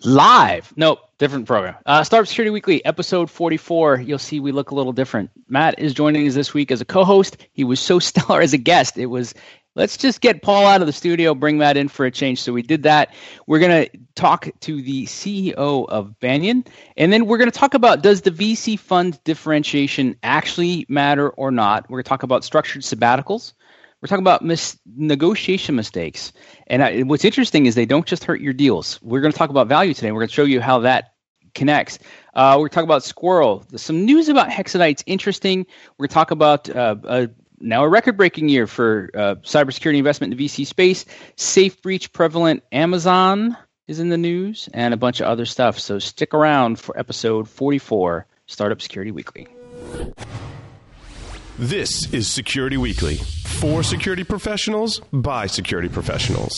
Live. Nope, different program. Startup Security Weekly, episode 44. You'll see we look a little different. Matt is joining us this week as a co-host. He was so stellar as a guest. It was, let's just get Paul out of the studio, bring Matt in for a change. So we did that. We're going to talk to the CEO of Banyan. And then we're going to talk about, does the VC fund differentiation actually matter or not? We're going to talk about structured sabbaticals. We're talking about negotiation mistakes. And what's interesting is they don't just hurt your deals. We're going to talk about value today. We're going to show you how that connects. We're going to talk about Squirrel. There's some news about Hexadite's interesting. We're going to talk about now a record-breaking year for cybersecurity investment in the VC space. Safe breach prevalent Amazon is in the news and a bunch of other stuff. So stick around for episode 44, Startup Security Weekly. This is Security Weekly, for security professionals, by security professionals.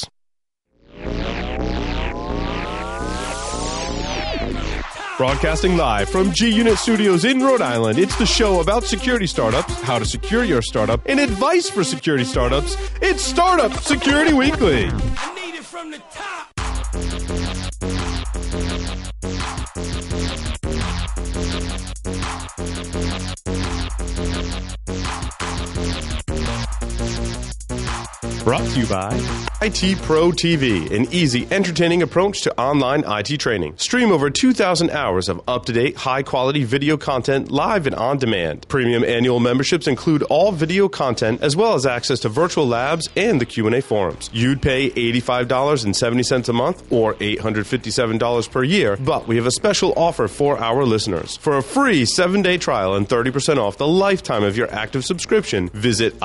Broadcasting live from G-Unit Studios in Rhode Island, it's the show about security startups, how to secure your startup, and advice for security startups. It's Startup Security Weekly. I need it from the top. Brought to you by IT Pro TV, an easy, entertaining approach to online IT training. Stream over 2,000 hours of up-to-date, high-quality video content live and on demand. Premium annual memberships include all video content as well as access to virtual labs and the Q&A forums. You'd pay $85.70 a month or $857 per year, but we have a special offer for our listeners. For a free 7-day trial and 30% off the lifetime of your active subscription, visit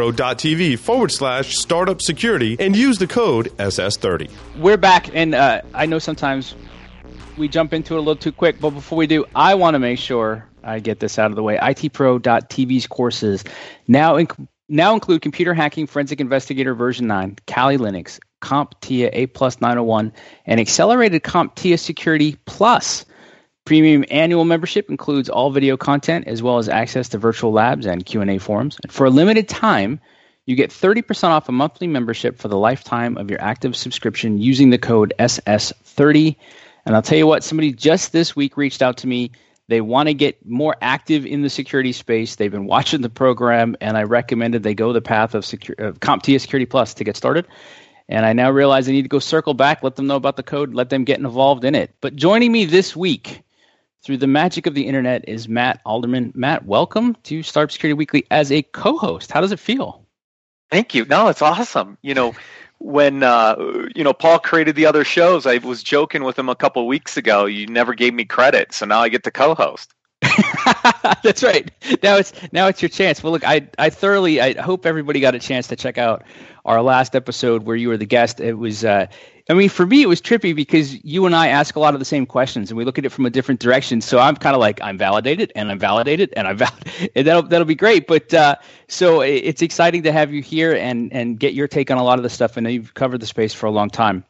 itpro.tv/startup security and use the code SS30. We're back, and I know sometimes we jump into it a little too quick, but before we do, I want to make sure I get this out of the way. itpro.tv's courses now include Computer Hacking Forensic Investigator version 9, Kali Linux, CompTIA A+ 901, and Accelerated CompTIA Security Plus. Premium annual membership includes all video content as well as access to virtual labs and Q&A forums. And for a limited time, you get 30% off a monthly membership for the lifetime of your active subscription using the code SS30. And I'll tell you what, somebody just this week reached out to me. They want to get more active in the security space. They've been watching the program, and I recommended they go the path of CompTIA Security Plus to get started. And I now realize I need to go circle back, let them know about the code, let them get involved in it. But joining me this week through the magic of the internet is Matt Alderman. Matt, welcome to Startup Security Weekly as a co-host. How does it feel? Thank you. No, it's awesome. When Paul created the other shows, I was joking with him a couple of weeks ago. You never gave me credit, so now I get to co-host. That's right. Now it's your chance. Well, look, I hope everybody got a chance to check out our last episode where you were the guest. It was, for me, it was trippy because you and I ask a lot of the same questions and we look at it from a different direction. So I'm kind of like, I'm validated and I'm validated and I'm validated. And that'll be great. But so it's exciting to have you here and get your take on a lot of the stuff. I know you've covered the space for a long time.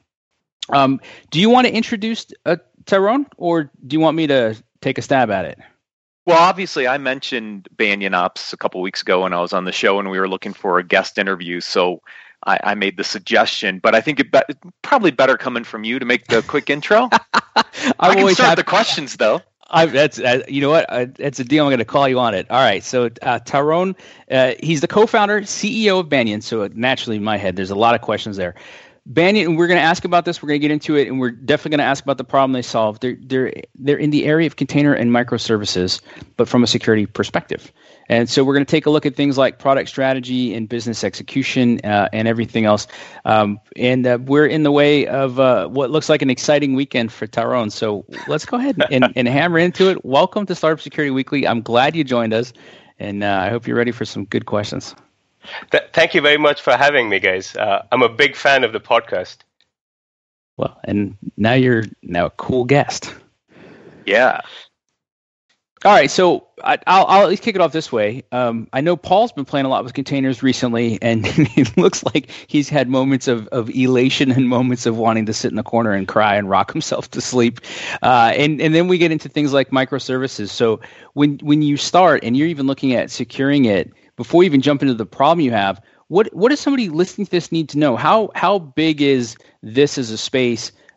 Do you want to introduce Tyrone, or do you want me to take a stab at it? Well, obviously, I mentioned Banyan Ops a couple weeks ago when I was on the show and we were looking for a guest interview. So I made the suggestion, but I think it's probably better coming from you to make the quick intro. I can start the questions, though. You know what? It's a deal. I'm going to call you on it. All right. So Tyrone, he's the co-founder, CEO of Banyan. So naturally, in my head, there's a lot of questions there. Banyan, and we're going to ask about this. We're going to get into it, and we're definitely going to ask about the problem they solve. They're in the area of container and microservices, but from a security perspective. And so we're going to take a look at things like product strategy and business execution and everything else. And we're in the way of what looks like an exciting weekend for Tyrone. So let's go ahead and hammer into it. Welcome to Startup Security Weekly. I'm glad you joined us, and I hope you're ready for some good questions. Thank you very much for having me, guys. I'm a big fan of the podcast. Well, and now you're a cool guest. Yeah. All right, so I'll at least kick it off this way. I know Paul's been playing a lot with containers recently, and it looks like he's had moments of elation and moments of wanting to sit in the corner and cry and rock himself to sleep. And then we get into things like microservices. So when you start and you're even looking at securing it, before you even jump into the problem you have, what does somebody listening to this need to know? How big is this as a space?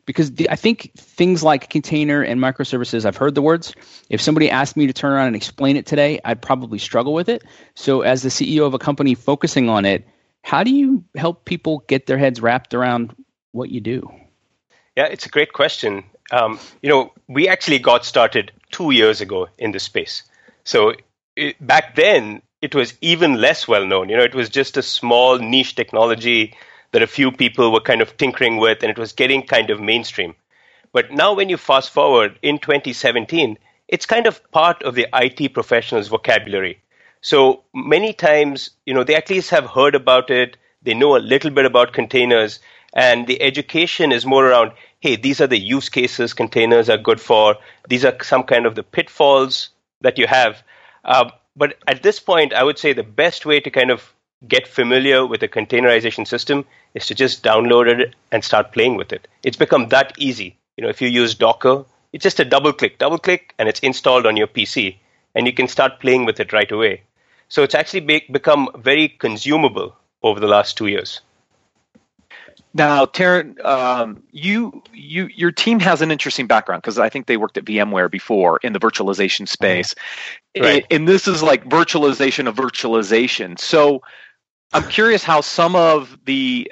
because I think things like container and microservices, I've heard the words. If somebody asked me to turn around and explain it today, I'd probably struggle with it. So as the CEO of a company focusing on it, how do you help people get their heads wrapped around what you do? Yeah, it's a great question. We actually got started 2 years ago in this space. So back then, it was even less well known. It was just a small niche technology that a few people were kind of tinkering with, and it was getting kind of mainstream. But now when you fast forward in 2017, it's kind of part of the IT professional's vocabulary. So many times, they at least have heard about it. They know a little bit about containers, and the education is more around, hey, these are the use cases containers are good for. These are some kind of the pitfalls that you have. But at this point, I would say the best way to kind of get familiar with a containerization system is to just download it and start playing with it. It's become that easy. If you use Docker, it's just a double click, and it's installed on your PC, and you can start playing with it right away. So it's actually become very consumable over the last 2 years. Now, Taryn, your team has an interesting background because I think they worked at VMware before in the virtualization space. Right. And this is like virtualization of virtualization. So I'm curious how some of the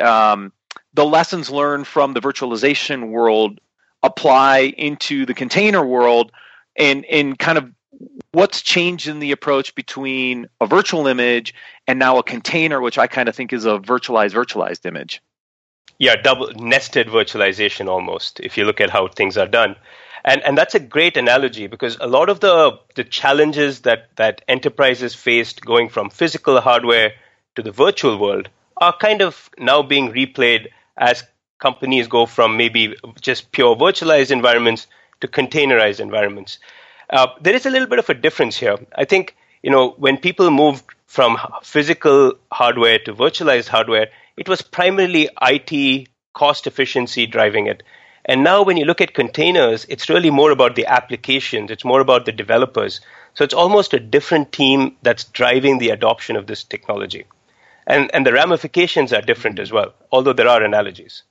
lessons learned from the virtualization world apply into the container world, and kind of what's changed in the approach between a virtual image and now a container, which I kind of think is a virtualized image. Yeah, double nested virtualization almost, if you look at how things are done. And that's a great analogy because a lot of the challenges that enterprises faced going from physical hardware to the virtual world are kind of now being replayed as companies go from maybe just pure virtualized environments to containerized environments. There is a little bit of a difference here. I think, when people moved from physical hardware to virtualized hardware, it was primarily IT cost efficiency driving it. And now when you look at containers, it's really more about the applications. It's more about the developers. So it's almost a different team that's driving the adoption of this technology. And the ramifications are different as well, although there are analogies.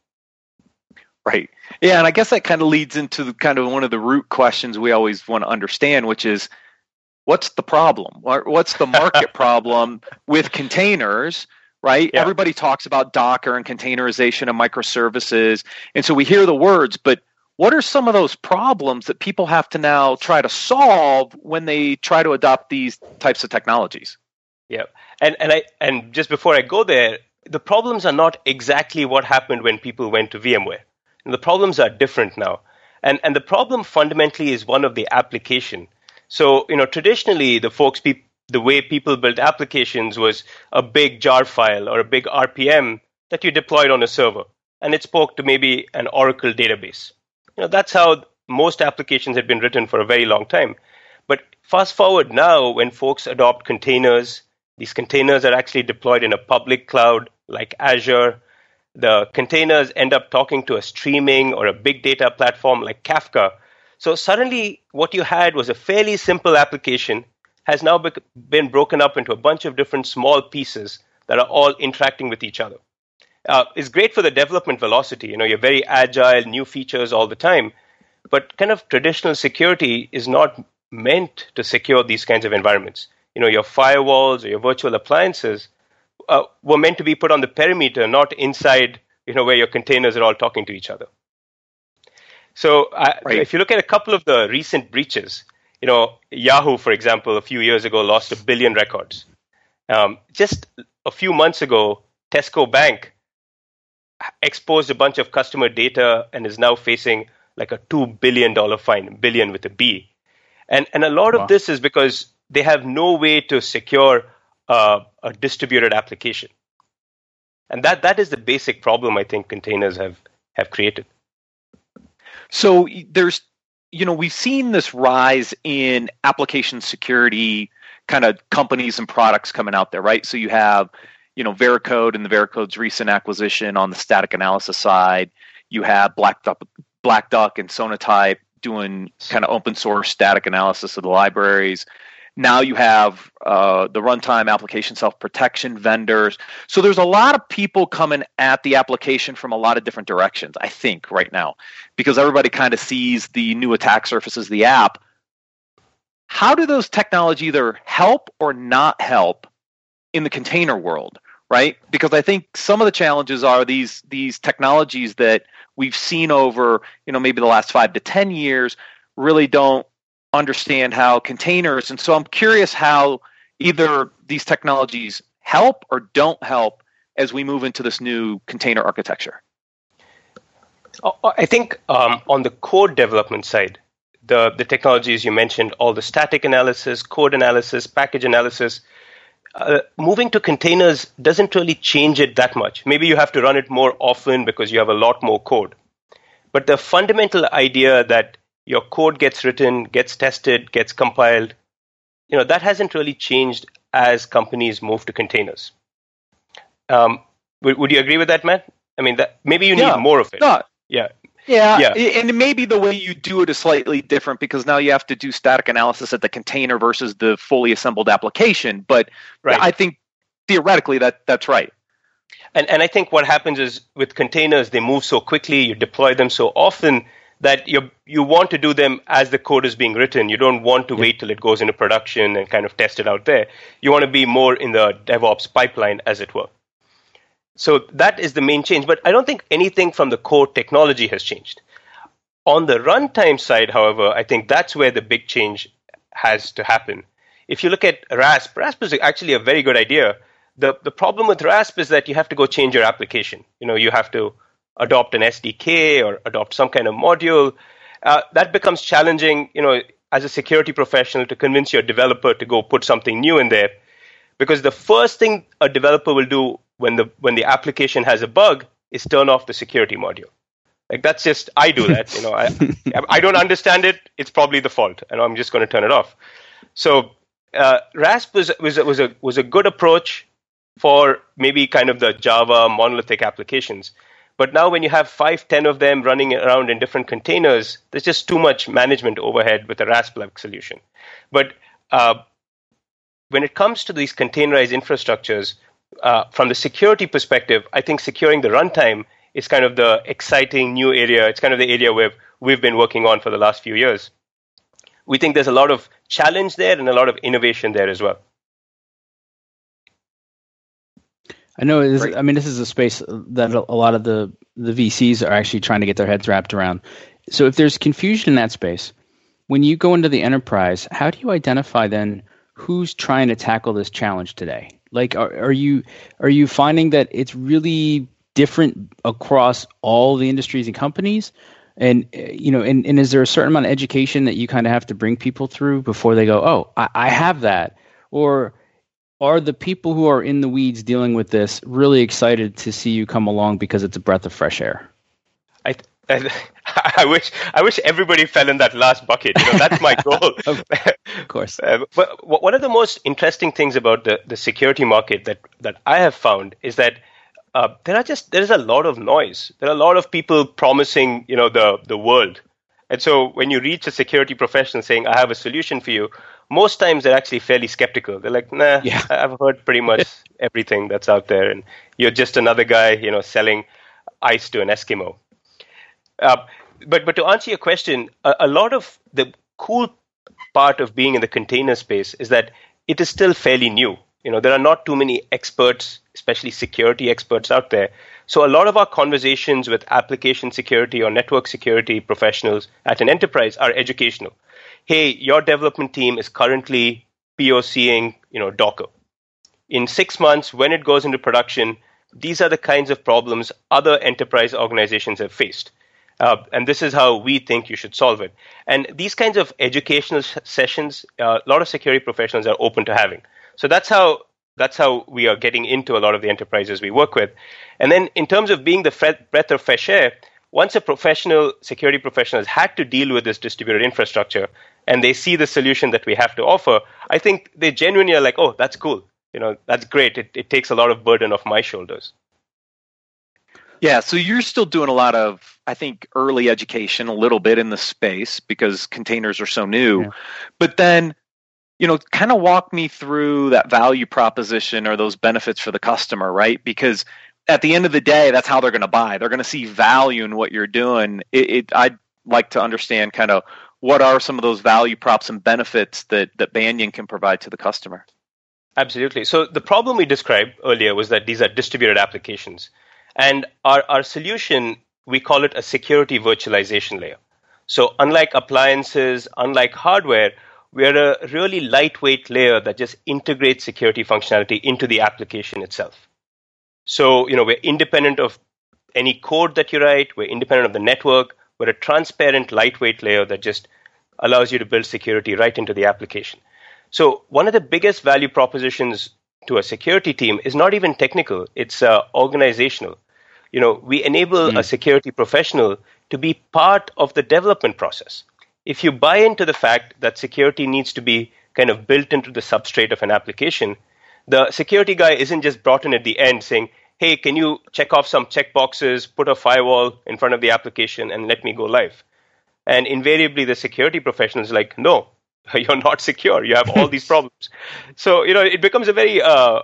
Right. Yeah, and I guess that kind of leads into kind of one of the root questions we always want to understand, which is, what's the problem? What's the market problem with containers, right? Yeah. Everybody talks about Docker and containerization and microservices, and so we hear the words, but what are some of those problems that people have to now try to solve when they try to adopt these types of technologies? Yeah, and just before I go there, the problems are not exactly what happened when people went to VMware. And the problems are different now. And the problem fundamentally is one of the application. So, traditionally, the way people built applications was a big jar file or a big RPM that you deployed on a server. And it spoke to maybe an Oracle database. That's how most applications had been written for a very long time. But fast forward now, when folks adopt containers, these containers are actually deployed in a public cloud like Azure. The containers end up talking to a streaming or a big data platform like Kafka. So suddenly what you had was a fairly simple application has now been broken up into a bunch of different small pieces that are all interacting with each other. It's great for the development velocity. You're very agile, new features all the time. But kind of traditional security is not meant to secure these kinds of environments. Your firewalls or your virtual appliances were meant to be put on the perimeter, not inside, where your containers are all talking to each other. So if you look at a couple of the recent breaches, Yahoo, for example, a few years ago lost 1 billion records. Just a few months ago, Tesco Bank exposed a bunch of customer data and is now facing like a $2 billion fine, billion with a B. And a lot of this is because they have no way to secure a distributed application. And that is the basic problem I think containers have created. So there's, we've seen this rise in application security kind of companies and products coming out there, right? So you have, Veracode and the Veracode's recent acquisition on the static analysis side. You have Black Duck and Sonatype doing kind of open source static analysis of the libraries. Now you have the runtime application self-protection vendors. So there's a lot of people coming at the application from a lot of different directions, I think, right now, because everybody kind of sees the new attack surface as the app. How do those technology either help or not help in the container world, right? Because I think some of the challenges are these technologies that we've seen over, maybe the last 5 to 10 years really don't understand how containers, and so I'm curious how either these technologies help or don't help as we move into this new container architecture. I think on the code development side, the technologies you mentioned, all the static analysis, code analysis, package analysis, moving to containers doesn't really change it that much. Maybe you have to run it more often because you have a lot more code. But the fundamental idea that your code gets written, gets tested, gets compiled, that hasn't really changed as companies move to containers. Would you agree with that, Matt? I mean, maybe you need more of it. No. Yeah. Yeah, and maybe the way you do it is slightly different because now you have to do static analysis at the container versus the fully assembled application. But I think theoretically that's right. And I think what happens is with containers, they move so quickly, you deploy them so often that you want to do them as the code is being written. You don't want to wait till it goes into production and kind of test it out there. You want to be more in the DevOps pipeline, as it were. So that is the main change. But I don't think anything from the core technology has changed. On the runtime side, however, I think that's where the big change has to happen. If you look at RASP is actually a very good idea. The problem with RASP is that you have to go change your application. You have to adopt an SDK or adopt some kind of module. That becomes challenging, as a security professional to convince your developer to go put something new in there. Because the first thing a developer will do when the application has a bug is turn off the security module. Like that's just, I do that. I don't understand it. It's probably the fault, and I'm just going to turn it off. So RASP was a good approach for maybe kind of the Java monolithic applications. But now when you have 5-10 of them running around in different containers, there's just too much management overhead with a RASP-like solution. But when it comes to these containerized infrastructures, from the security perspective, I think securing the runtime is kind of the exciting new area. It's kind of the area where we've been working on for the last few years. We think there's a lot of challenge there and a lot of innovation there as well. I know. This is a space that a lot of the VCs are actually trying to get their heads wrapped around. So if there's confusion in that space, when you go into the enterprise, how do you identify then who's trying to tackle this challenge today? Like, are you finding that it's really different across all the industries and companies? And and is there a certain amount of education that you kind of have to bring people through before they go, oh, I have that? Or are the people who are in the weeds dealing with this really excited to see you come along because it's a breath of fresh air? I wish everybody fell in that last bucket. That's my goal. Of course. But one of the most interesting things about the security market that I have found is that there's a lot of noise. There are a lot of people promising the world. And so when you reach a security professional saying, I have a solution for you, most times they're actually fairly skeptical. They're like, nah, yeah. I've heard pretty much everything that's out there. And you're just another guy, selling ice to an Eskimo. But to answer your question, a lot of the cool part of being in the container space is that it is still fairly new. There are not too many experts, especially security experts out there. So a lot of our conversations with application security or network security professionals at an enterprise are educational. Hey, your development team is currently POCing, Docker. In 6 months, when it goes into production, these are the kinds of problems other enterprise organizations have faced. And this is how we think you should solve it. And these kinds of educational sessions, a lot of security professionals are open to having. So that's how we are getting into a lot of the enterprises we work with. And then in terms of being the breath of fresh air, once a security professional has had to deal with this distributed infrastructure and they see the solution that we have to offer, I think they genuinely are like, oh, that's cool. That's great. It takes a lot of burden off my shoulders. Yeah, so you're still doing a lot of, I think, early education, a little bit in the space because containers are so new. Yeah. But then kind of walk me through that value proposition or those benefits for the customer, right? Because at the end of the day, that's how they're going to buy. They're going to see value in what you're doing. I'd like to understand kind of what are some of those value props and benefits that Banyan can provide to the customer. Absolutely. So the problem we described earlier was that these are distributed applications. And our solution, we call it a security virtualization layer. So unlike appliances, unlike hardware, we're a really lightweight layer that just integrates security functionality into the application itself. So, we're independent of any code that you write. We're independent of the network. We're a transparent, lightweight layer that just allows you to build security right into the application. So one of the biggest value propositions to a security team is not even technical. It's organizational. We enable a security professional to be part of the development process. If you buy into the fact that security needs to be kind of built into the substrate of an application, the security guy isn't just brought in at the end saying, hey, can you check off some checkboxes, put a firewall in front of the application, and let me go live? And invariably, the security professional is like, no, you're not secure. You have all these problems. So, it becomes a very a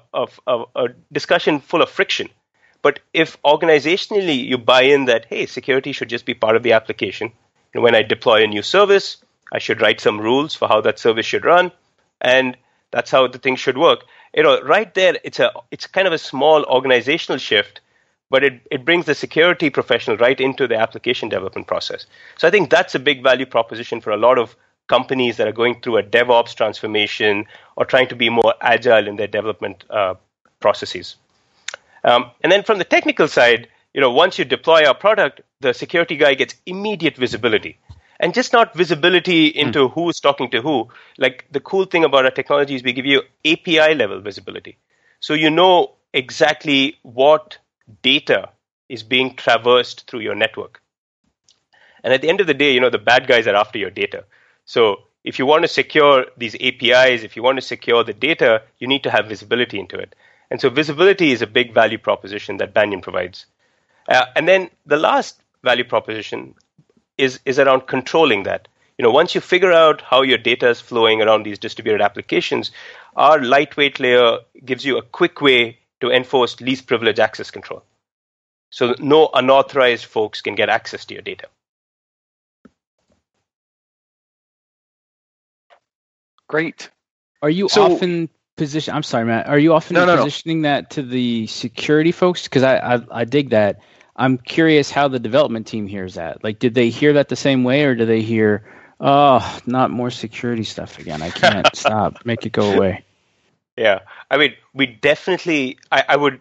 discussion full of friction. But if organizationally you buy in that, hey, security should just be part of the application. And when I deploy a new service, I should write some rules for how that service should run. And that's how the thing should work. Right there, it's kind of a small organizational shift, but it brings the security professional right into the application development process. So I think that's a big value proposition for a lot of companies that are going through a DevOps transformation or trying to be more agile in their development processes. And then from the technical side, once you deploy our product, the security guy gets immediate visibility. And just not visibility into who's talking to who. Like the cool thing about our technology is we give you API level visibility. So you know exactly what data is being traversed through your network. And at the end of the day, the bad guys are after your data. So if you want to secure these APIs, if you want to secure the data, you need to have visibility into it. And so visibility is a big value proposition that Banyan provides. And then the last value proposition is around controlling that. Once you figure out how your data is flowing around these distributed applications, our lightweight layer gives you a quick way to enforce least privilege access control. So no unauthorized folks can get access to your data. Great. Are you often position? I'm sorry, Matt. Are you often positioning that to the security folks? Because I dig that. I'm curious how the development team hears that. Like, did they hear that the same way, or do they hear, oh, not more security stuff again? I can't stop. Make it go away. Yeah. I mean, we definitely, I would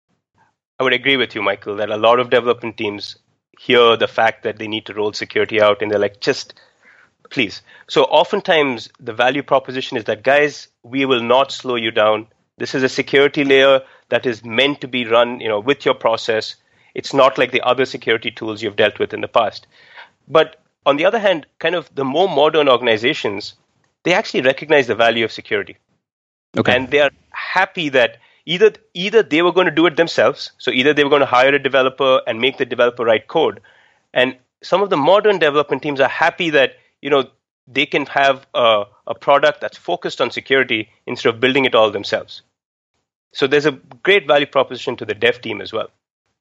agree with you, Michael, that a lot of development teams hear the fact that they need to roll security out, and they're like, just please. So oftentimes the value proposition is that, guys, we will not slow you down. This is a security layer that is meant to be run, with your process. It's not like the other security tools you've dealt with in the past. But on the other hand, kind of the more modern organizations, they actually recognize the value of security. Okay. And they are happy that either they were going to do it themselves, so either they were going to hire a developer and make the developer write code. And some of the modern development teams are happy that, they can have a product that's focused on security instead of building it all themselves. So there's a great value proposition to the dev team as well.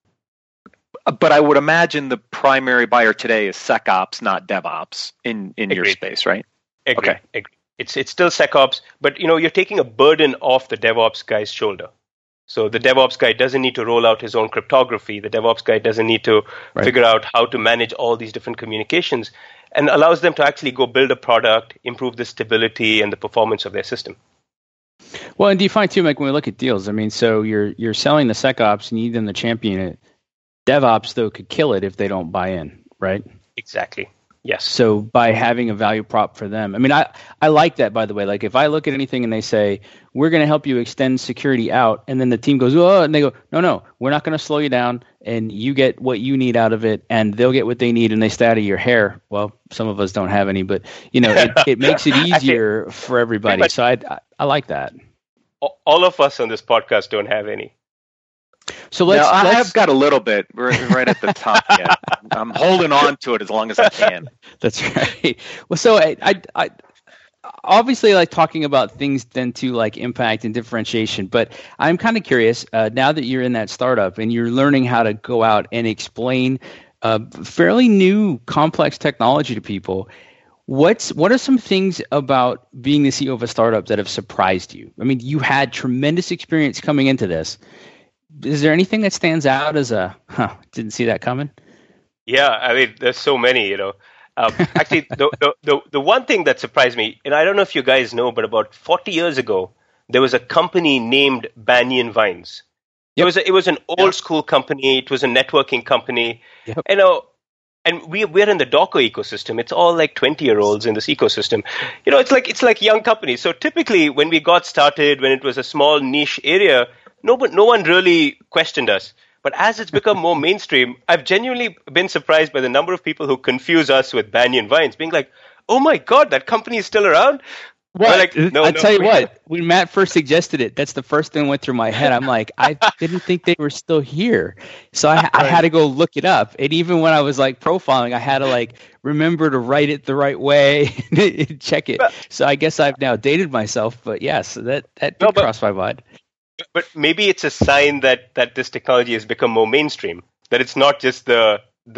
But I would imagine the primary buyer today is SecOps, not DevOps in your space, right? Agreed. It's still SecOps, but you're taking a burden off the DevOps guy's shoulder. So the DevOps guy doesn't need to roll out his own cryptography. The DevOps guy doesn't need to figure out how to manage all these different communications, and allows them to actually go build a product, improve the stability and the performance of their system. Well, and do you find too, like when we look at deals, I mean, so you're selling the SecOps and you need them to champion it. DevOps, though, could kill it if they don't buy in, right? Exactly. Yes. So by having a value prop for them, I mean, I like that, by the way. Like if I look at anything and they say, we're going to help you extend security out, and then the team goes, oh, and they go, no, we're not going to slow you down, and you get what you need out of it, and they'll get what they need, and they stay out of your hair. Well, some of us don't have any, but, it makes it easier for everybody. So I like that. All of us on this podcast don't have any. So I have got a little bit. We're right at the top yet. I'm holding on to it as long as I can. That's right. Well, so obviously like talking about things then to like impact and differentiation, but I'm kind of curious now that you're in that startup and you're learning how to go out and explain fairly new complex technology to people. What are some things about being the CEO of a startup that have surprised you? I mean, you had tremendous experience coming into this. Is there anything that stands out as didn't see that coming? Yeah, I mean, there's so many, Actually, the one thing that surprised me, and I don't know if you guys know, but about 40 years ago, there was a company named Banyan Vines. Yep. It was an old school company. It was a networking company. Yep. And we're in the Docker ecosystem. It's all like 20-year-olds in this ecosystem. It's like young companies. So typically, when we got started, when it was a small niche area, no one really questioned us. But as it's become more mainstream, I've genuinely been surprised by the number of people who confuse us with Banyan Vines, being like, "Oh my God, that company is still around." Well, like, I'll tell you what, when Matt first suggested it, that's the first thing that went through my head. I'm like, I didn't think they were still here. So I had to go look it up. And even when I was like profiling, I had to like remember to write it the right way and check it. So I guess I've now dated myself. But yes, that did cross my mind. But maybe it's a sign that this technology has become more mainstream, that it's not just the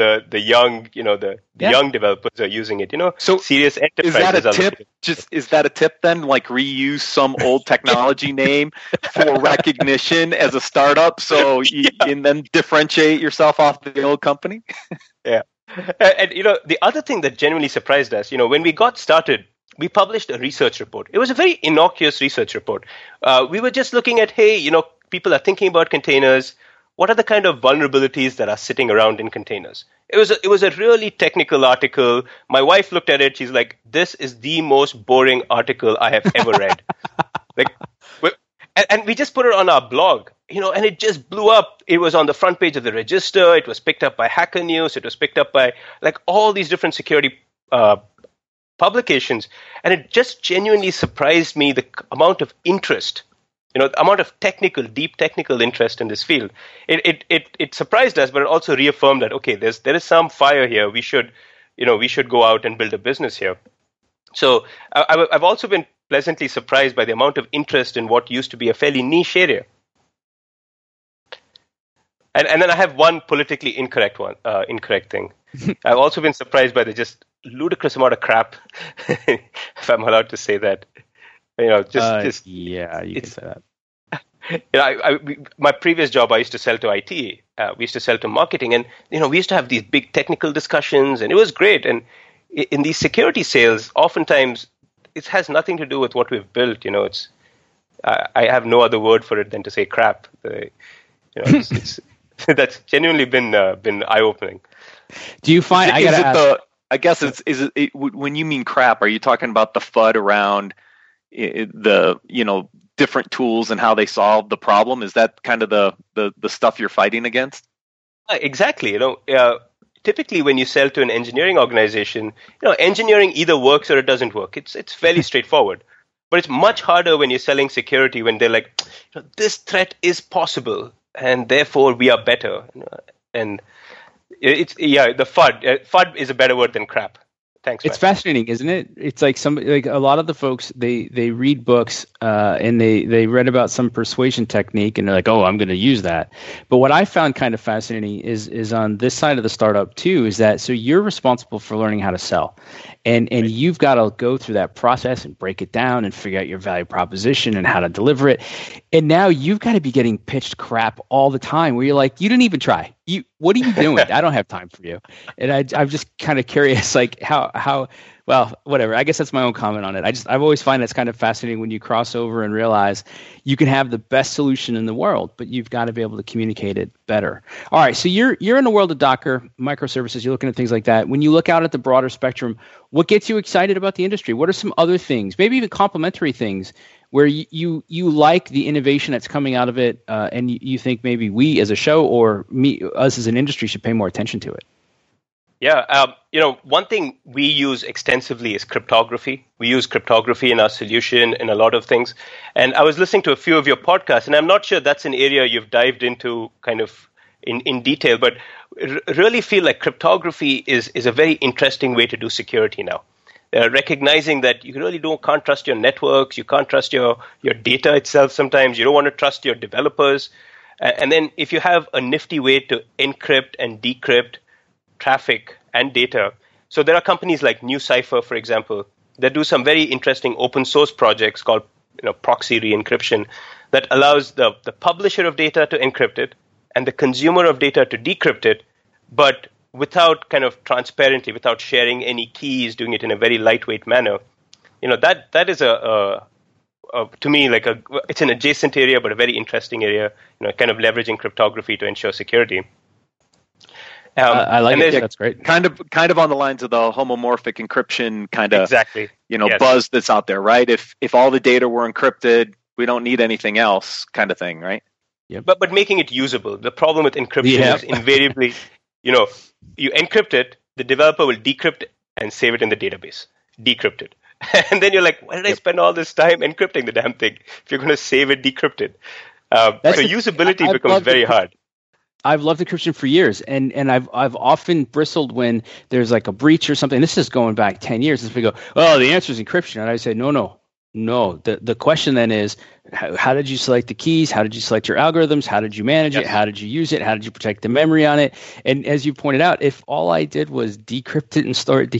young, the young developers are using it, So serious enterprises. Is that a tip? Is that a tip then? Like reuse some old technology name for recognition as a startup, and then differentiate yourself off the old company? Yeah. And the other thing that genuinely surprised us, when we got started, we published a research report. It was a very innocuous research report. We were just looking at, hey, people are thinking about containers. What are the kind of vulnerabilities that are sitting around in containers? It was a really technical article. My wife looked at it. She's like, "This is the most boring article I have ever read." And we just put it on our blog, and it just blew up. It was on the front page of the Register. It was picked up by Hacker News. It was picked up by like all these different security publications, and it just genuinely surprised me the amount of interest. The amount of deep technical interest in this field. It surprised us, but it also reaffirmed that, okay, there is some fire here. We should go out and build a business here. So I've also been pleasantly surprised by the amount of interest in what used to be a fairly niche area. And then I have one politically incorrect thing. I've also been surprised by the just ludicrous amount of crap, if I'm allowed to say that. Yeah, you can say that. My previous job, I used to sell to IT. We used to sell to marketing, and we used to have these big technical discussions, and it was great. And in these security sales, oftentimes it has nothing to do with what we've built. It's I have no other word for it than to say crap. It's that's genuinely been eye-opening. Do you find? I guess when you mean crap, are you talking about the FUD around the different tools and how they solve the problem? Is that kind of the stuff you're fighting against? Exactly. Typically when you sell to an engineering organization, engineering either works or it doesn't work. It's fairly straightforward. But it's much harder when you're selling security, when they're like, this threat is possible and therefore we are better. And the FUD. FUD is a better word than crap. Thanks, it's fascinating, isn't it? It's like a lot of the folks they read books and they read about some persuasion technique and they're like, oh, I'm going to use that. But what I found kind of fascinating is on this side of the startup too, is that so you're responsible for learning how to sell, and you've got to go through that process and break it down and figure out your value proposition and how to deliver it. And now you've got to be getting pitched crap all the time where you're like, you didn't even try. What are you doing? I don't have time for you. And I'm just kind of curious, like how well, whatever. I guess that's my own comment on it. I've always find it's kind of fascinating when you cross over and realize you can have the best solution in the world, but you've got to be able to communicate it better. All right, so you're in the world of Docker, microservices, you're looking at things like that. When you look out at the broader spectrum, what gets you excited about the industry? What are some other things, maybe even complementary things, where you like the innovation that's coming out of it, and you think maybe we as a show or us as an industry should pay more attention to it? Yeah, one thing we use extensively is cryptography. We use cryptography in our solution in a lot of things. And I was listening to a few of your podcasts, and I'm not sure that's an area you've dived into kind of in detail, but really feel like cryptography is a very interesting way to do security now. recognizing that you really can't trust your networks, you can't trust your data itself sometimes, you don't want to trust your developers. And then if you have a nifty way to encrypt and decrypt traffic and data, so there are companies like NewCipher, for example, that do some very interesting open source projects called proxy re-encryption that allows the publisher of data to encrypt it and the consumer of data to decrypt it, but without kind of transparently, without sharing any keys, doing it in a very lightweight manner. That is to me, it's an adjacent area, but a very interesting area, kind of leveraging cryptography to ensure security. I like it. That's great. Kind of on the lines of the homomorphic encryption kind of exactly. Yes. buzz that's out there, right? If all the data were encrypted, we don't need anything else, kind of thing, right? Yeah. But making it usable. The problem with encryption is invariably, you encrypt it, the developer will decrypt it and save it in the database, decrypted. And then you're like, why did I spend all this time encrypting the damn thing if you're going to save it decrypted? So usability becomes very hard. I've loved encryption for years, and I've often bristled when there's like a breach or something. This is going back 10 years. As we go, oh, the answer is encryption, and I say, no. The question then is, how did you select the keys? How did you select your algorithms? How did you manage it? How did you use it? How did you protect the memory on it? And as you pointed out, if all I did was decrypt it and store it,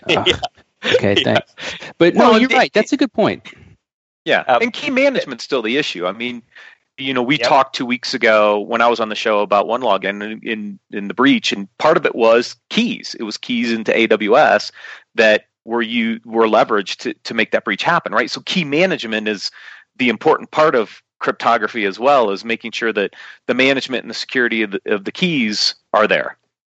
okay, thanks. But no, you're right. That's a good point. Yeah, and key management's still the issue. I mean, we talked 2 weeks ago when I was on the show about OneLog in the breach, and part of it was keys. It was keys into AWS that were leveraged to make that breach happen, right? So key management is the important part of cryptography as well, as making sure that the management and the security of the keys are there.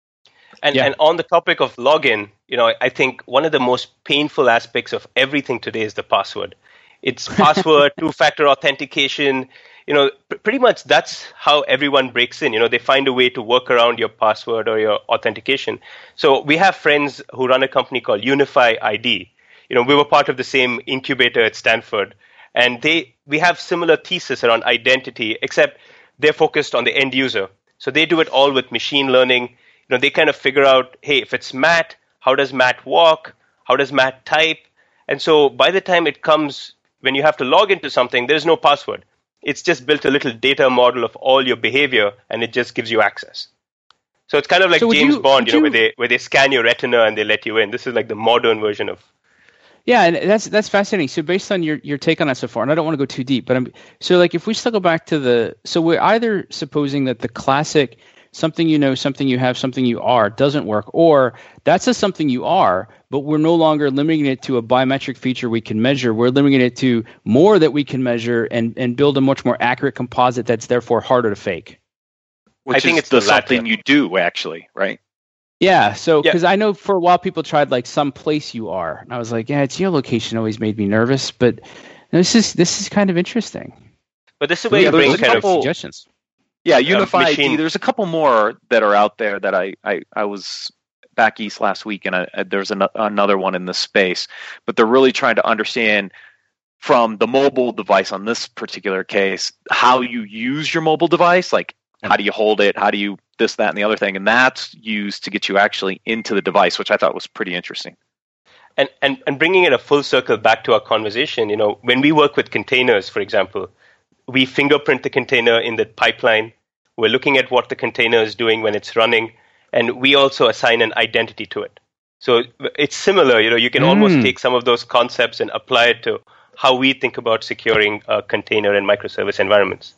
And on the topic of login, I think one of the most painful aspects of everything today is the password. It's password, two-factor authentication. Pretty much that's how everyone breaks in. They find a way to work around your password or your authentication. So we have friends who run a company called Unify ID. We were part of the same incubator at Stanford, and we have similar thesis around identity, except they're focused on the end user. So they do it all with machine learning. They kind of figure out, hey, if it's Matt, how does Matt walk? How does Matt type? And so by the time it comes, when you have to log into something, there's no password. It's just built a little data model of all your behavior, and it just gives you access. So it's kind of like James Bond, where they scan your retina and they let you in. This is like the modern version of. Yeah, and that's fascinating. So based on your take on that so far, and I don't want to go too deep, but if we still go back to so we're either supposing that the classic something something you have, something you are doesn't work, or that's a something you are, but we're no longer limiting it to a biometric feature we can measure. We're limiting it to more that we can measure and build a much more accurate composite that's therefore harder to fake. I think it's something you do, actually, right? Yeah, so because I know for a while people tried like some place you are, and I was like, it's geolocation always made me nervous, but this is kind of interesting. But this is where you bring kind of suggestions. Yeah, Unify ID. There's a couple more that are out there that I was back east last week, and there's another one in this space. But they're really trying to understand from the mobile device on this particular case how you use your mobile device, like how do you hold it, how do you this, that, and the other thing, and that's used to get you actually into the device, which I thought was pretty interesting. And bringing it a full circle back to our conversation, when we work with containers, for example, we fingerprint the container in the pipeline. We're looking at what the container is doing when it's running, and we also assign an identity to it. So it's similar. You can almost take some of those concepts and apply it to how we think about securing container and microservice environments.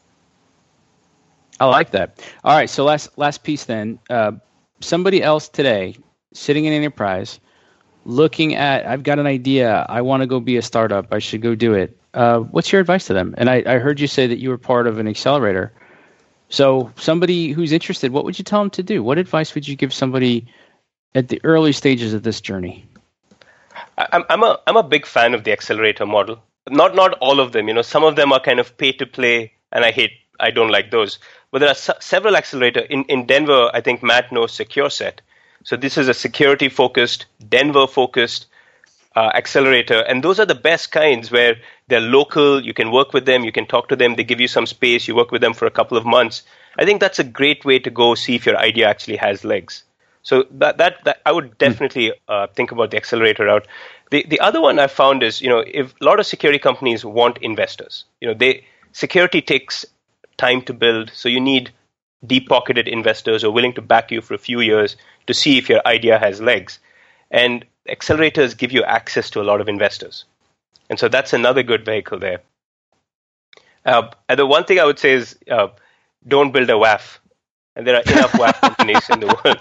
I like that. All right, so last piece then. Somebody else today sitting in an enterprise looking at, I've got an idea. I want to go be a startup. I should go do it. What's your advice to them? And I heard you say that you were part of an accelerator. So somebody who's interested, what would you tell them to do? What advice would you give somebody at the early stages of this journey? I'm a big fan of the accelerator model. Not all of them. Some of them are kind of pay to play, and I don't like those. But there are several accelerators. In Denver, I think Matt knows SecureSet. So this is a security-focused, Denver-focused accelerator. And those are the best kinds where they're local, you can work with them, you can talk to them, they give you some space, you work with them for a couple of months. I think that's a great way to go see if your idea actually has legs. So that I would definitely think about the accelerator route. The other one I found is, if a lot of security companies want investors, security takes time to build, so you need deep-pocketed investors who are willing to back you for a few years to see if your idea has legs. And accelerators give you access to a lot of investors. And so that's another good vehicle there. And the one thing I would say is don't build a WAF. And there are enough WAF companies in the world.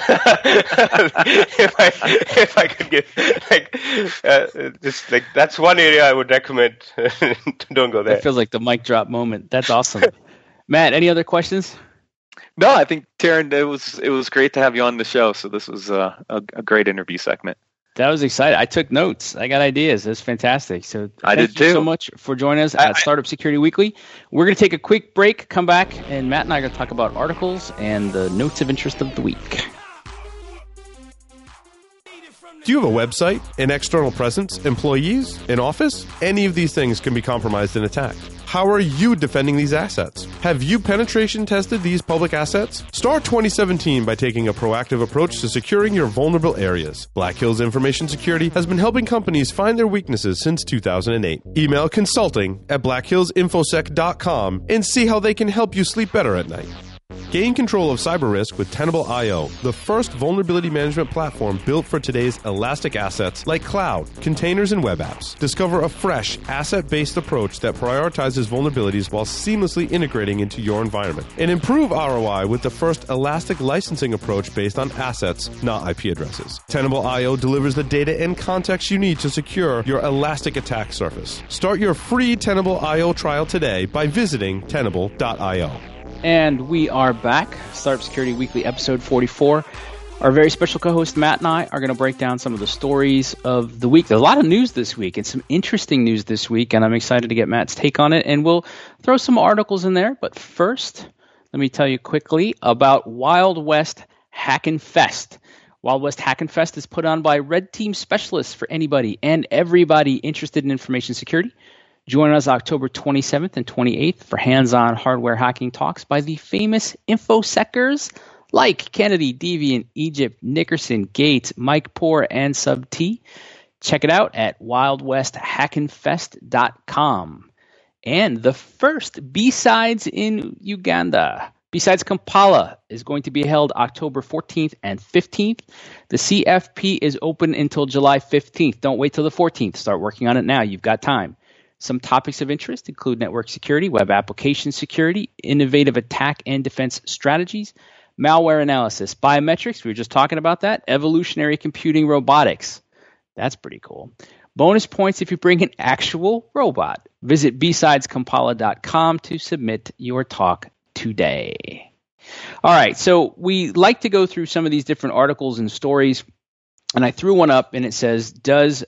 if I could give, that's one area I would recommend. Don't go there. That feels like the mic drop moment. That's awesome. Matt, any other questions? No, I think, Taryn, it was great to have you on the show. So this was a great interview segment. That was exciting. I took notes. I got ideas. That's fantastic. So thank you so much for joining us at Startup Security Weekly. We're going to take a quick break, come back, and Matt and I are going to talk about articles and the notes of interest of the week. Do you have a website, an external presence, employees, an office? Any of these things can be compromised and attacked. How are you defending these assets? Have you penetration tested these public assets? Start 2017 by taking a proactive approach to securing your vulnerable areas. Black Hills Information Security has been helping companies find their weaknesses since 2008. Email consulting@blackhillsinfosec.com and see how they can help you sleep better at night. Gain control of cyber risk with Tenable.io, the first vulnerability management platform built for today's elastic assets like cloud, containers, and web apps. Discover a fresh, asset-based approach that prioritizes vulnerabilities while seamlessly integrating into your environment. And improve ROI with the first elastic licensing approach based on assets, not IP addresses. Tenable.io delivers the data and context you need to secure your elastic attack surface. Start your free Tenable.io trial today by visiting Tenable.io. And we are back. Startup Security Weekly, episode 44. Our very special co-host Matt and I are going to break down some of the stories of the week. There's a lot of news this week and some interesting news this week, and I'm excited to get Matt's take on it. And we'll throw some articles in there. But first, let me tell you quickly about Wild West Hackin' Fest. Wild West Hackin' Fest is put on by Red Team specialists for anybody and everybody interested in information security. Join us October 27th and 28th for hands-on hardware hacking talks by the famous InfoSecers like Kennedy, Deviant, Egypt, Nickerson, Gates, Mike Poore, and Sub-T. Check it out at wildwesthackinfest.com. And the first B-Sides in Uganda. B-Sides Kampala is going to be held October 14th and 15th. The CFP is open until July 15th. Don't wait till the 14th. Start working on it now. You've got time. Some topics of interest include network security, web application security, innovative attack and defense strategies, malware analysis, biometrics, we were just talking about that, evolutionary computing robotics. That's pretty cool. Bonus points if you bring an actual robot. Visit bsideskampala.com to submit your talk today. All right, so we like to go through some of these different articles and stories. And I threw one up, and it says, does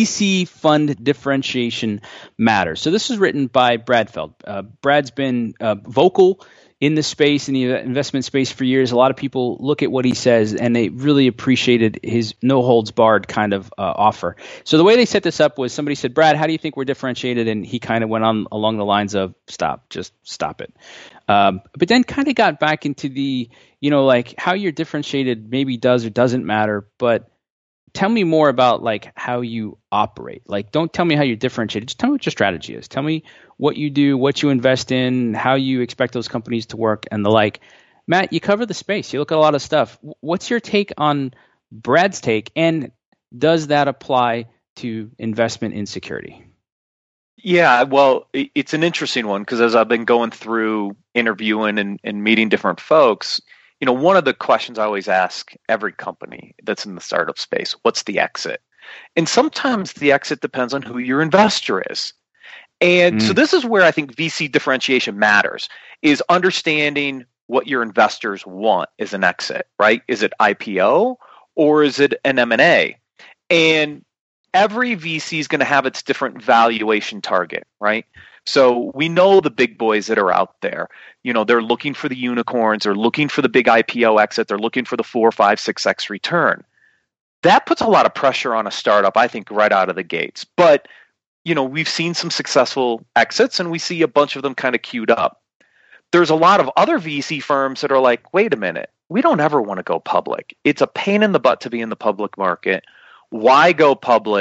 VC fund differentiation matter? So this is written by Brad Feld. Brad's been vocal in the space, in the investment space for years. A lot of people look at what he says, and they really appreciated his no-holds-barred kind of offer. So the way they set this up was somebody said, Brad, how do you think we're differentiated? And he kind of went on along the lines of, just stop it. But then kind of got back into the, like how you're differentiated maybe does or doesn't matter, but tell me more about like how you operate. Like, don't tell me how you're differentiated. Just tell me what your strategy is. Tell me what you do, what you invest in, how you expect those companies to work, and the like. Matt, you cover the space. You look at a lot of stuff. What's your take on Brad's take, and does that apply to investment in security? Yeah, well, it's an interesting one because as I've been going through interviewing and meeting different folks, one of the questions I always ask every company that's in the startup space, what's the exit? And sometimes the exit depends on who your investor is. And so this is where I think VC differentiation matters, is understanding what your investors want as an exit, right? Is it IPO or is it an M&A? And every VC is going to have its different valuation target, right? So we know the big boys that are out there. They're looking for the unicorns, they're looking for the big IPO exit, they're looking for the 4, 5, 6x return. That puts a lot of pressure on a startup, I think, right out of the gates. But, we've seen some successful exits and we see a bunch of them kind of queued up. There's a lot of other VC firms that are like, wait a minute, we don't ever want to go public. It's a pain in the butt to be in the public market. Why go public?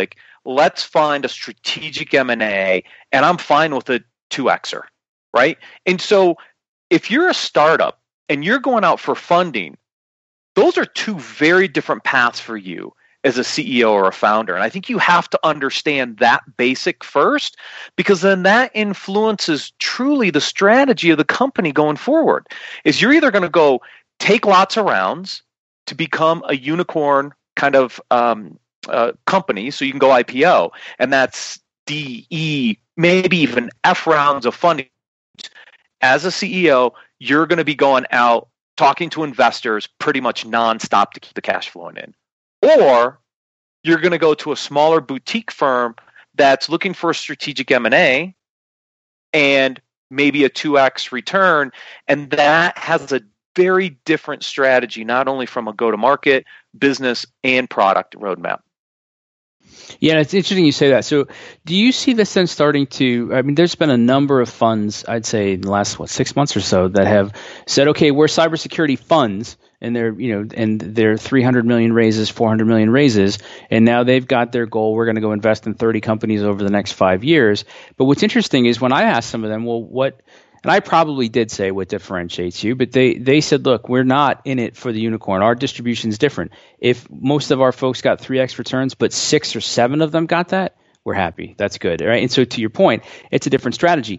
let's find a strategic M&A, and I'm fine with a 2Xer, right? And so if you're a startup and you're going out for funding, those are two very different paths for you as a CEO or a founder. And I think you have to understand that basic first, because then that influences truly the strategy of the company going forward. Is you're either going to go take lots of rounds to become a unicorn kind of company, so you can go IPO, and that's D, E, maybe even F rounds of funding. As a CEO, you're going to be going out talking to investors pretty much nonstop to keep the cash flowing in. Or you're going to go to a smaller boutique firm that's looking for a strategic M&A and maybe a 2x return, and that has a very different strategy, not only from a go-to-market, business, and product roadmap. Yeah, it's interesting you say that. So do you see this then starting to, I mean, there's been a number of funds, I'd say in the last, 6 months or so, that have said, okay, we're cybersecurity funds, and they're 300 million raises, 400 million raises, and now they've got their goal. We're going to go invest in 30 companies over the next 5 years. But what's interesting is when I asked some of them, well, what, and I probably did say what differentiates you, but they said, look, we're not in it for the unicorn. Our distribution is different. If most of our folks got 3x returns, but 6 or 7 of them got that, we're happy. That's good, right? And so to your point, it's a different strategy.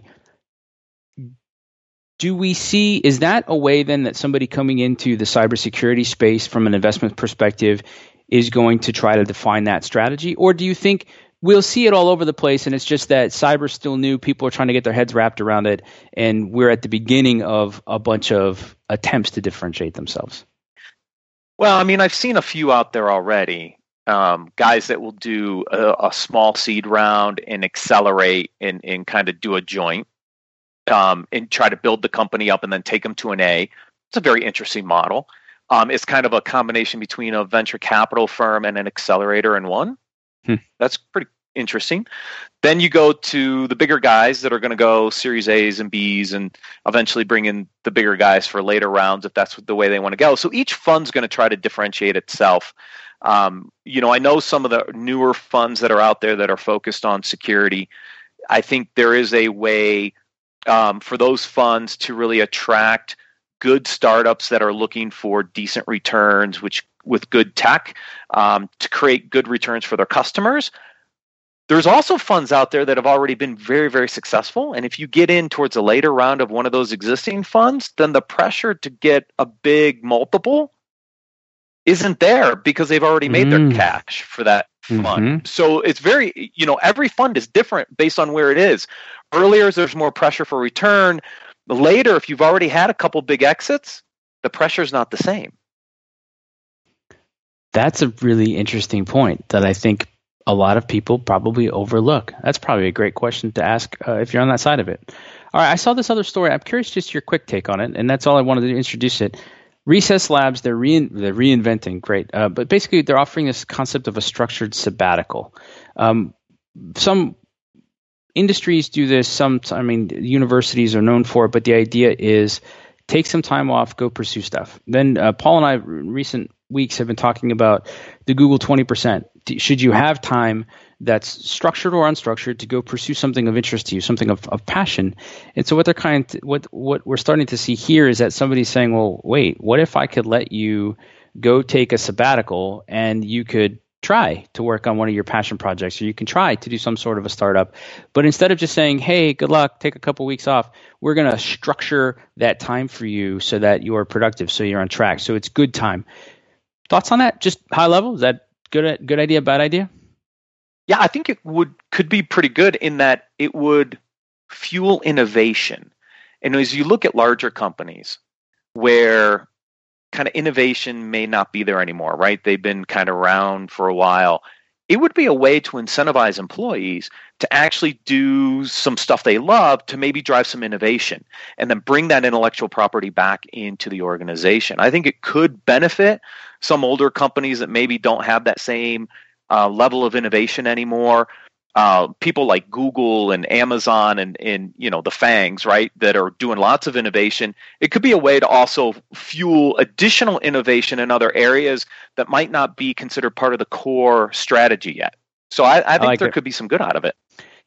Do we see, is that a way then that somebody coming into the cybersecurity space from an investment perspective is going to try to define that strategy? Or do you think we'll see it all over the place and it's just that cyber's still new, people are trying to get their heads wrapped around it, and we're at the beginning of a bunch of attempts to differentiate themselves? Well, I mean, I've seen a few out there already, guys that will do a small seed round and accelerate and kind of do a joint. And try to build the company up and then take them to an A. It's a very interesting model. It's kind of a combination between a venture capital firm and an accelerator in one. That's pretty interesting. Then you go to the bigger guys that are going to go Series A's and B's and eventually bring in the bigger guys for later rounds if that's the way they want to go. So each fund's going to try to differentiate itself. I know some of the newer funds that are out there that are focused on security. I think there is a way for those funds to really attract good startups that are looking for decent returns, which with good tech, to create good returns for their customers. There's also funds out there that have already been very, very successful. And if you get in towards a later round of one of those existing funds, then the pressure to get a big multiple isn't there because they've already made their cash for that fund. So it's very, every fund is different based on where it is. Earlier, there's more pressure for return. Later, if you've already had a couple big exits, the pressure is not the same. That's a really interesting point that I think a lot of people probably overlook. That's probably a great question to ask if you're on that side of it. All right, I saw this other story. I'm curious just your quick take on it, and that's all I wanted to introduce it. Recess Labs, they're reinventing, great. But basically, they're offering this concept of a structured sabbatical. Some industries do this. Universities are known for it, but the idea is take some time off, go pursue stuff. Then Paul and I, in recent weeks, have been talking about the Google 20%. Should you have time that's structured or unstructured to go pursue something of interest to you, something of passion? And so what we're starting to see here is that somebody's saying, well, wait, what if I could let you go take a sabbatical and you could try to work on one of your passion projects, or you can try to do some sort of a startup. But instead of just saying, hey, good luck, take a couple weeks off, we're going to structure that time for you so that you are productive, so you're on track. So it's good time. Thoughts on that? Just high level? Is that good idea, bad idea? Yeah, I think it could be pretty good in that it would fuel innovation. And as you look at larger companies where kind of innovation may not be there anymore, right? They've been kind of around for a while. It would be a way to incentivize employees to actually do some stuff they love to maybe drive some innovation and then bring that intellectual property back into the organization. I think it could benefit some older companies that maybe don't have that same level of innovation anymore. People like Google and Amazon and the FANGs, right, that are doing lots of innovation. It could be a way to also fuel additional innovation in other areas that might not be considered part of the core strategy yet. So I think like there it. could be some good out of it.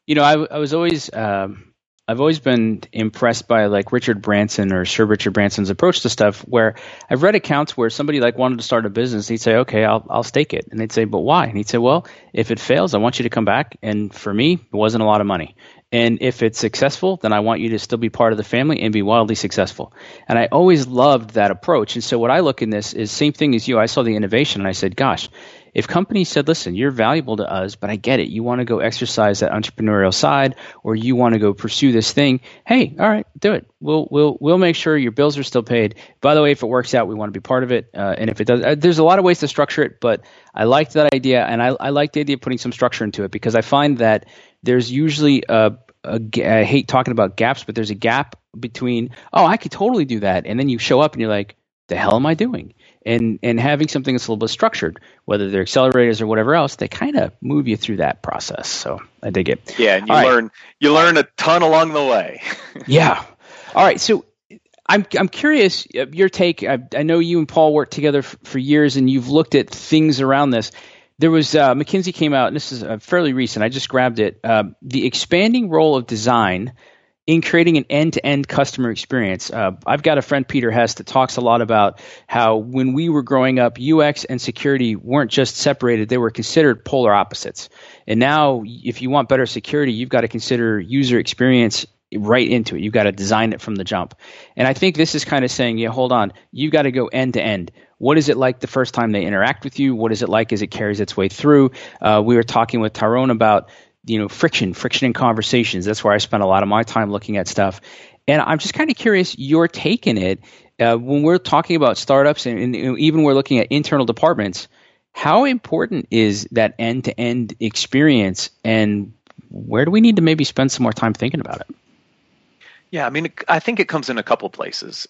I was always I've always been impressed by like Richard Branson or Sir Richard Branson's approach to stuff, where I've read accounts where somebody like wanted to start a business. He'd say, okay, I'll stake it. And they'd say, but why? And he'd say, well, if it fails, I want you to come back. And for me, it wasn't a lot of money. And if it's successful, then I want you to still be part of the family and be wildly successful. And I always loved that approach. And so what I look in this is same thing as you. I saw the innovation and I said, gosh, if companies said, listen, you're valuable to us, but I get it. You want to go exercise that entrepreneurial side, or you want to go pursue this thing. Hey, all right, do it. We'll make sure your bills are still paid. By the way, if it works out, we want to be part of it. And if it does, there's a lot of ways to structure it, but I liked that idea. And I like the idea of putting some structure into it, because I find that there's usually I hate talking about gaps, but there's a gap between, oh, I could totally do that. And then you show up and you're like, the hell am I doing? And having something that's a little bit structured, whether they're accelerators or whatever else, they kind of move you through that process. So I dig it. Yeah, and you learn a ton along the way. Yeah. All right. So I'm curious your take. I know you and Paul worked together for years, and you've looked at things around this. There was McKinsey came out, and this is fairly recent. I just grabbed it. The expanding role of design in creating an end-to-end customer experience. I've got a friend, Peter Hess, that talks a lot about how when we were growing up, UX and security weren't just separated, they were considered polar opposites. And now if you want better security, you've got to consider user experience right into it. You've got to design it from the jump. And I think this is kind of saying, yeah, hold on, you've got to go end-to-end. What is it like the first time they interact with you? What is it like as it carries its way through? We were talking with Tyrone about friction in conversations. That's where I spent a lot of my time looking at stuff. And I'm just kind of curious your take in it. When we're talking about startups and even we're looking at internal departments, how important is that end-to-end experience, and where do we need to maybe spend some more time thinking about it? Yeah, I mean, I think it comes in a couple places.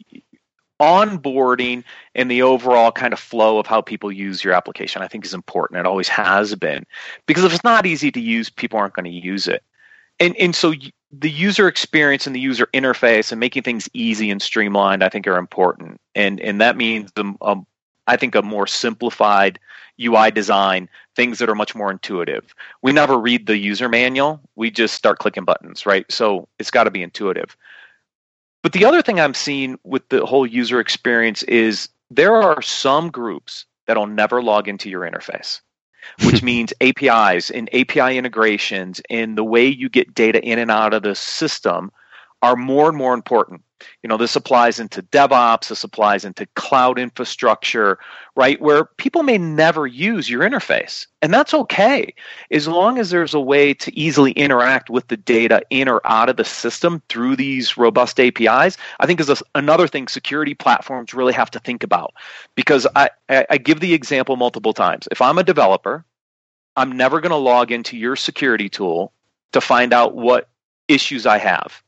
Onboarding and the overall kind of flow of how people use your application, I think, is important. It always has been, because if it's not easy to use, people aren't going to use it. And so the user experience and the user interface and making things easy and streamlined, I think, are important. And that means I think a more simplified UI design, things that are much more intuitive. We never read the user manual. We just start clicking buttons, right? So it's got to be intuitive. But the other thing I'm seeing with the whole user experience is there are some groups that'll never log into your interface, which means APIs and API integrations and the way you get data in and out of the system are more and more important. This applies into DevOps, this applies into cloud infrastructure, right? Where people may never use your interface. And that's okay, as long as there's a way to easily interact with the data in or out of the system through these robust APIs. I think is another thing security platforms really have to think about. Because I give the example multiple times. If I'm a developer, I'm never going to log into your security tool to find out what issues I have.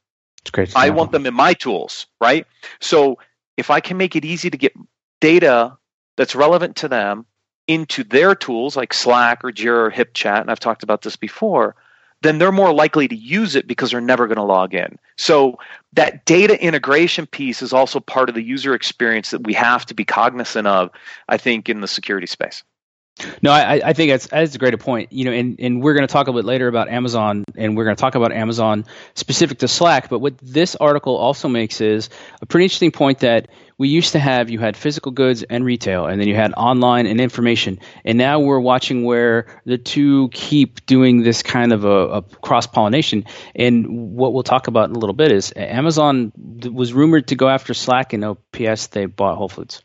I want them in my tools, right? So if I can make it easy to get data that's relevant to them into their tools like Slack or Jira or HipChat, and I've talked about this before, then they're more likely to use it because they're never going to log in. So that data integration piece is also part of the user experience that we have to be cognizant of, I think, in the security space. No, I think that's a great point. And we're going to talk a bit later about Amazon, and we're going to talk about Amazon specific to Slack. But what this article also makes is a pretty interesting point that we used to have. You had physical goods and retail, and then you had online and information. And now we're watching where the two keep doing this kind of a cross-pollination. And what we'll talk about in a little bit is Amazon was rumored to go after Slack, and OPS, they bought Whole Foods.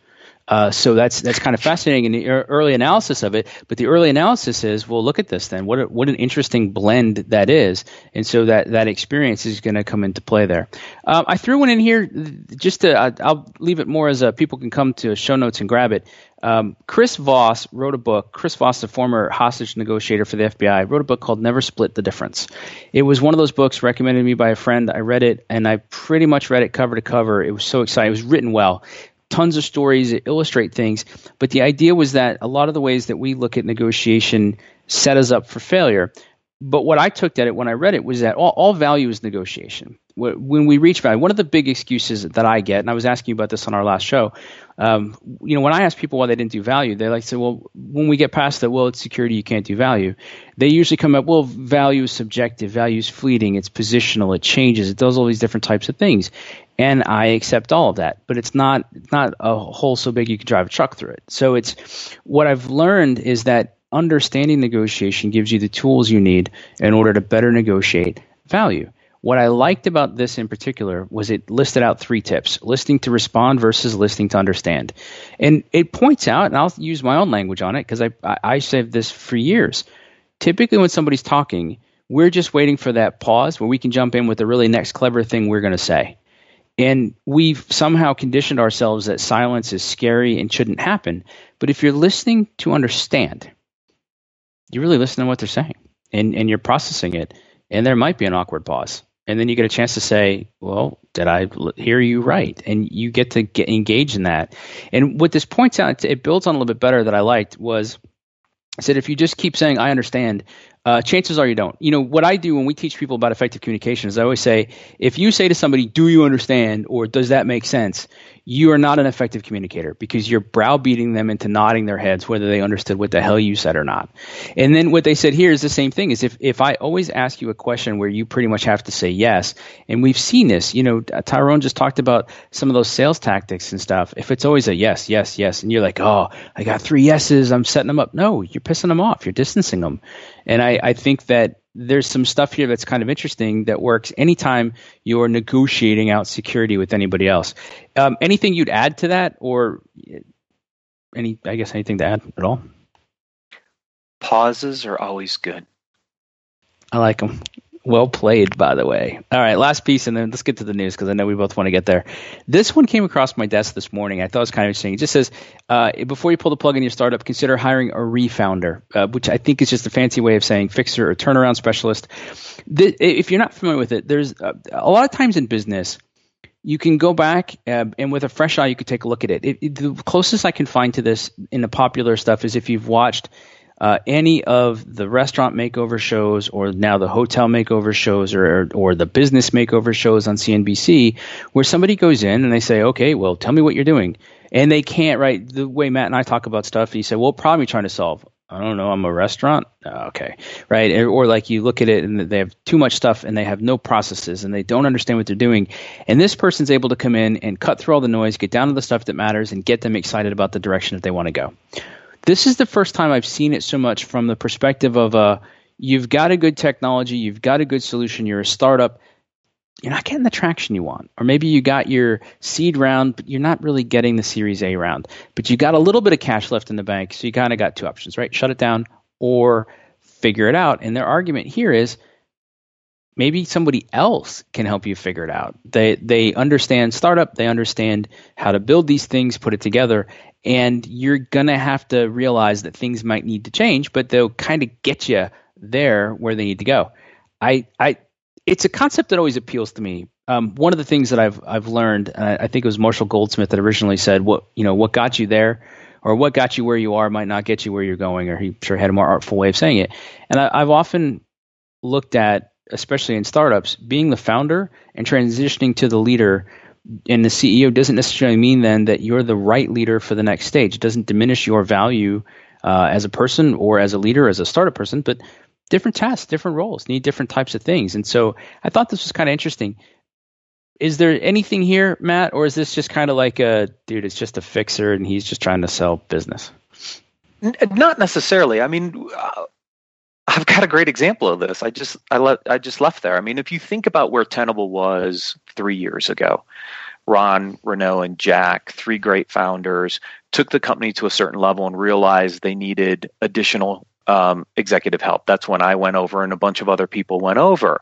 So that's kind of fascinating in the early analysis of it. But the early analysis is, well, look at this then. What an interesting blend that is. And so that experience is going to come into play there. I threw one in here just I'll leave it more as people can come to show notes and grab it. Chris Voss wrote a book. Chris Voss, a former hostage negotiator for the FBI, wrote a book called Never Split the Difference. It was one of those books recommended to me by a friend. I read it, and I pretty much read it cover to cover. It was so exciting. It was written well. Tons of stories that illustrate things. But the idea was that a lot of the ways that we look at negotiation set us up for failure. But what I took at it when I read it was that all value is negotiation. when we reach value, one of the big excuses that I get, and I was asking you about this on our last show, when I ask people why they didn't do value, they like to say, well, when we get past that, well, it's security, you can't do value. They usually come up, well, value is subjective, value is fleeting, it's positional, it changes, it does all these different types of things. And I accept all of that, but it's not a hole so big you could drive a truck through it. So it's what I've learned is that understanding negotiation gives you the tools you need in order to better negotiate value. What I liked about this in particular was it listed out 3 tips: listening to respond versus listening to understand. And it points out, and I'll use my own language on it because I said this for years. Typically when somebody's talking, we're just waiting for that pause where we can jump in with the really next clever thing we're going to say. And we've somehow conditioned ourselves that silence is scary and shouldn't happen. But if you're listening to understand, you really listen to what they're saying and you're processing it. And there might be an awkward pause. And then you get a chance to say, well, did I hear you right? And you get to get engaged in that. And what this points out, it builds on a little bit better that I liked was, I said, if you just keep saying, I understand, chances are you don't. You know, what I do when we teach people about effective communication is I always say, if you say to somebody, do you understand, or does that make sense? You are not an effective communicator because you're browbeating them into nodding their heads whether they understood what the hell you said or not. And then what they said here is the same thing, is if I always ask you a question where you pretty much have to say yes, and we've seen this, you know, Tyrone just talked about some of those sales tactics and stuff. If it's always a yes, yes, yes, and you're like, oh, I got 3 yeses, I'm setting them up. No, you're pissing them off. You're distancing them. And I think that there's some stuff here that's kind of interesting that works anytime you're negotiating out security with anybody else. Anything you'd add to that, or anything to add at all? Pauses are always good. I like them. Well played, by the way. All right, last piece, and then let's get to the news because I know we both want to get there. This one came across my desk this morning. I thought it was kind of interesting. It just says, before you pull the plug in your startup, consider hiring a refounder, which I think is just a fancy way of saying fixer or turnaround specialist. If you're not familiar with it, there's a lot of times in business, you can go back and with a fresh eye, you could take a look at it. The closest I can find to this in the popular stuff is if you've watched any of the restaurant makeover shows, or now the hotel makeover shows, or the business makeover shows on CNBC, where somebody goes in and they say, okay, well, tell me what you're doing. And they can't, right? The way Matt and I talk about stuff, you say, well, what problem are you trying to solve? I don't know. I'm a restaurant. Okay. Right. Or like you look at it and they have too much stuff and they have no processes and they don't understand what they're doing. And this person's able to come in and cut through all the noise, get down to the stuff that matters, and get them excited about the direction that they want to go. This is the first time I've seen it so much from the perspective of you've got a good technology, you've got a good solution, you're a startup, you're not getting the traction you want. Or maybe you got your seed round, but you're not really getting the Series A round. But you got a little bit of cash left in the bank, so you kind of got 2 options, right? Shut it down or figure it out. And their argument here is maybe somebody else can help you figure it out. They understand startup, they understand how to build these things, put it together, and you're going to have to realize that things might need to change, but they'll kind of get you there where they need to go. It's a concept that always appeals to me. One of the things that I've learned, and I think it was Marshall Goldsmith that originally said, what got you there or what got you where you are might not get you where you're going, or he sure had a more artful way of saying it. And I've often looked at, especially in startups, being the founder and transitioning to the leader and the CEO doesn't necessarily mean then that you're the right leader for the next stage. It doesn't diminish your value as a person or as a leader, as a startup person, but different tasks, different roles, need different types of things. And so I thought this was kind of interesting. Is there anything here, Matt, or is this just kind of like it's just a fixer and he's just trying to sell business? Not necessarily. I mean, I've got a great example of this. I just left there. I mean, if you think about where Tenable was 3 years ago, Ron, Renaud, and Jack, 3 great founders, took the company to a certain level and realized they needed additional executive help. That's when I went over and a bunch of other people went over.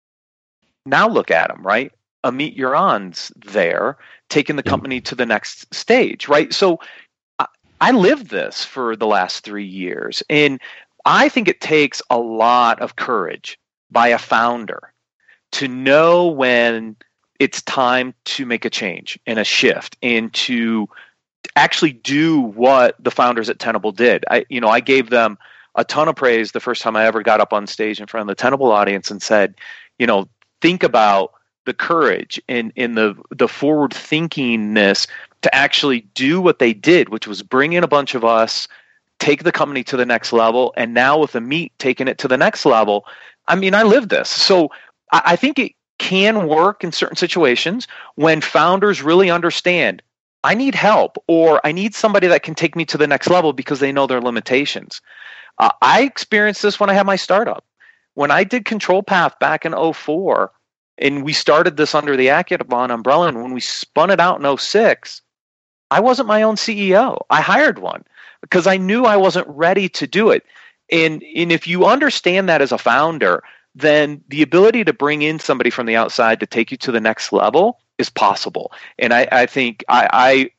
Now look at them, right? Amit Yaron's there, taking the company to the next stage, right? So I lived this for the last 3 years, and I think it takes a lot of courage by a founder to know when it's time to make a change and a shift, and to actually do what the founders at Tenable did. I gave them a ton of praise the first time I ever got up on stage in front of the Tenable audience and said, think about the courage and the forward thinkingness to actually do what they did, which was bring in a bunch of us, take the company to the next level, and now with the meat taking it to the next level. I mean, I live this. So I think it can work in certain situations when founders really understand, I need help, or I need somebody that can take me to the next level because they know their limitations. I experienced this when I had my startup. When I did Control Path back in 2004, and we started this under the Accutron umbrella, and when we spun it out in 2006, I wasn't my own CEO. I hired one because I knew I wasn't ready to do it. And if you understand that as a founder, then the ability to bring in somebody from the outside to take you to the next level is possible. And I think I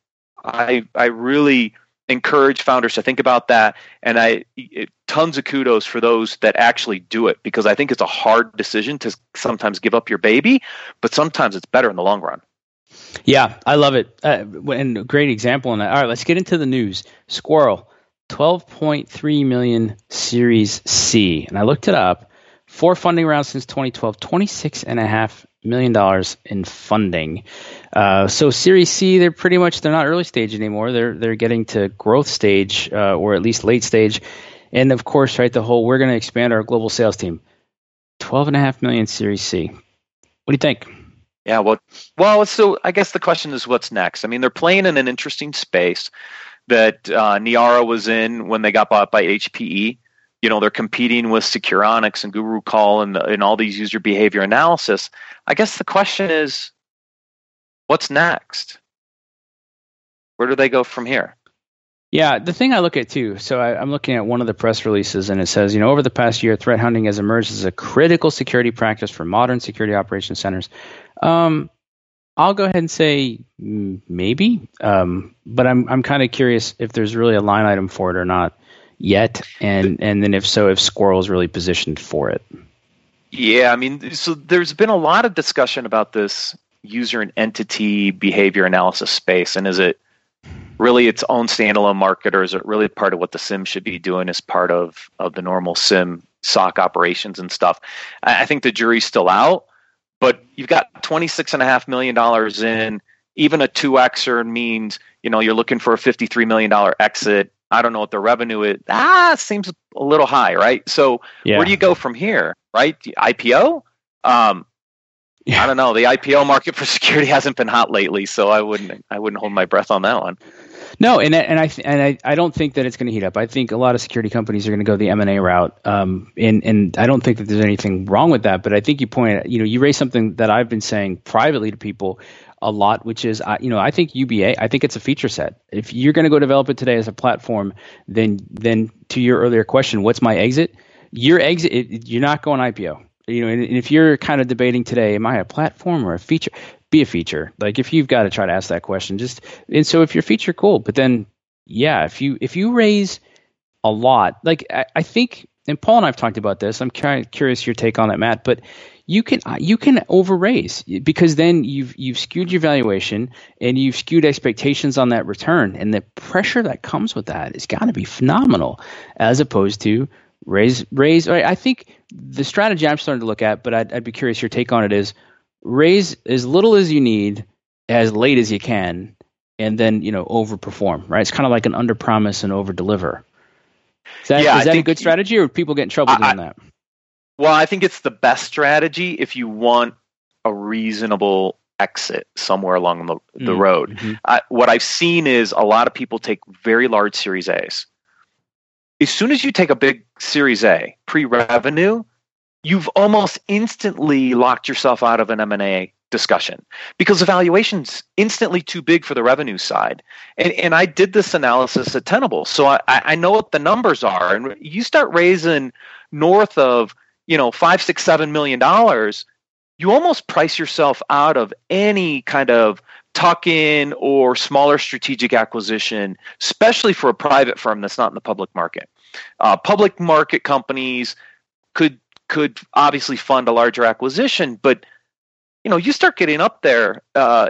really encourage founders to think about that. And tons of kudos for those that actually do it, because I think it's a hard decision to sometimes give up your baby, but sometimes it's better in the long run. Yeah, I love it. And a great example on that. All right, let's get into the news. Squirrel, 12.3 million Series C. And I looked it up. 4 funding rounds since 2012, $26.5 million in funding. So Series C, they're not early stage anymore. They're getting to growth stage, or at least late stage. And of course, right, we're going to expand our global sales team. 12.5 million Series C. What do you think? Yeah, well, so I guess the question is, what's next? I mean, they're playing in an interesting space that Niara was in when they got bought by HPE. You know, they're competing with Securonics and GuruCall and all these user behavior analysis. I guess the question is, what's next? Where do they go from here? Yeah, the thing I look at too, so I'm looking at one of the press releases, and it says, over the past year, threat hunting has emerged as a critical security practice for modern security operations centers. I'll go ahead and say maybe, but I'm kind of curious if there's really a line item for it or not yet, and then if so, if Squirrel is really positioned for it. Yeah, I mean, so there's been a lot of discussion about this user and entity behavior analysis space, and is it really its own standalone market, or is it really part of what the SIM should be doing as part of the normal SIM SOC operations and stuff? I think the jury's still out, but you've got $26.5 million in. Even a 2Xer means, you're looking for a $53 million exit. I don't know what the revenue is. Seems a little high, right? So Where do you go from here, right? IPO? I don't know. The IPO market for security hasn't been hot lately, so I wouldn't hold my breath on that one. No, and I don't think that it's going to heat up. I think a lot of security companies are going to go the M&A route, and I don't think that there's anything wrong with that. But I think you raised something that I've been saying privately to people a lot, which is, I think UBA, I think it's a feature set. If you're going to go develop it today as a platform, then to your earlier question, what's my exit? Your exit, you're not going IPO. And if you're kind of debating today, am I a platform or a feature? Be a feature. Like, if you've got to try to ask that question, and so if you're feature, cool. But then, if you raise a lot, like I think, and Paul and I've talked about this. I'm kind of curious your take on that, Matt. But you can over-raise, because then you've skewed your valuation and you've skewed expectations on that return, and the pressure that comes with that has got to be phenomenal, as opposed to raise. I think the strategy I'm starting to look at, but I'd be curious your take on it, is raise as little as you need, as late as you can, and then overperform. Right? It's kind of like an under-promise and over-deliver. Is that a good strategy, or people get in trouble doing that? Well, I think it's the best strategy if you want a reasonable exit somewhere along the road. Mm-hmm. What I've seen is a lot of people take very large Series A's. As soon as you take a big Series A, pre-revenue, you've almost instantly locked yourself out of an M&A discussion, because the valuation's instantly too big for the revenue side. And I did this analysis at Tenable, so I know what the numbers are. And you start raising north of $5, $6, $7 million, you almost price yourself out of any kind of tuck-in or smaller strategic acquisition, especially for a private firm that's not in the public market. Public market companies could obviously fund a larger acquisition, but you start getting up there,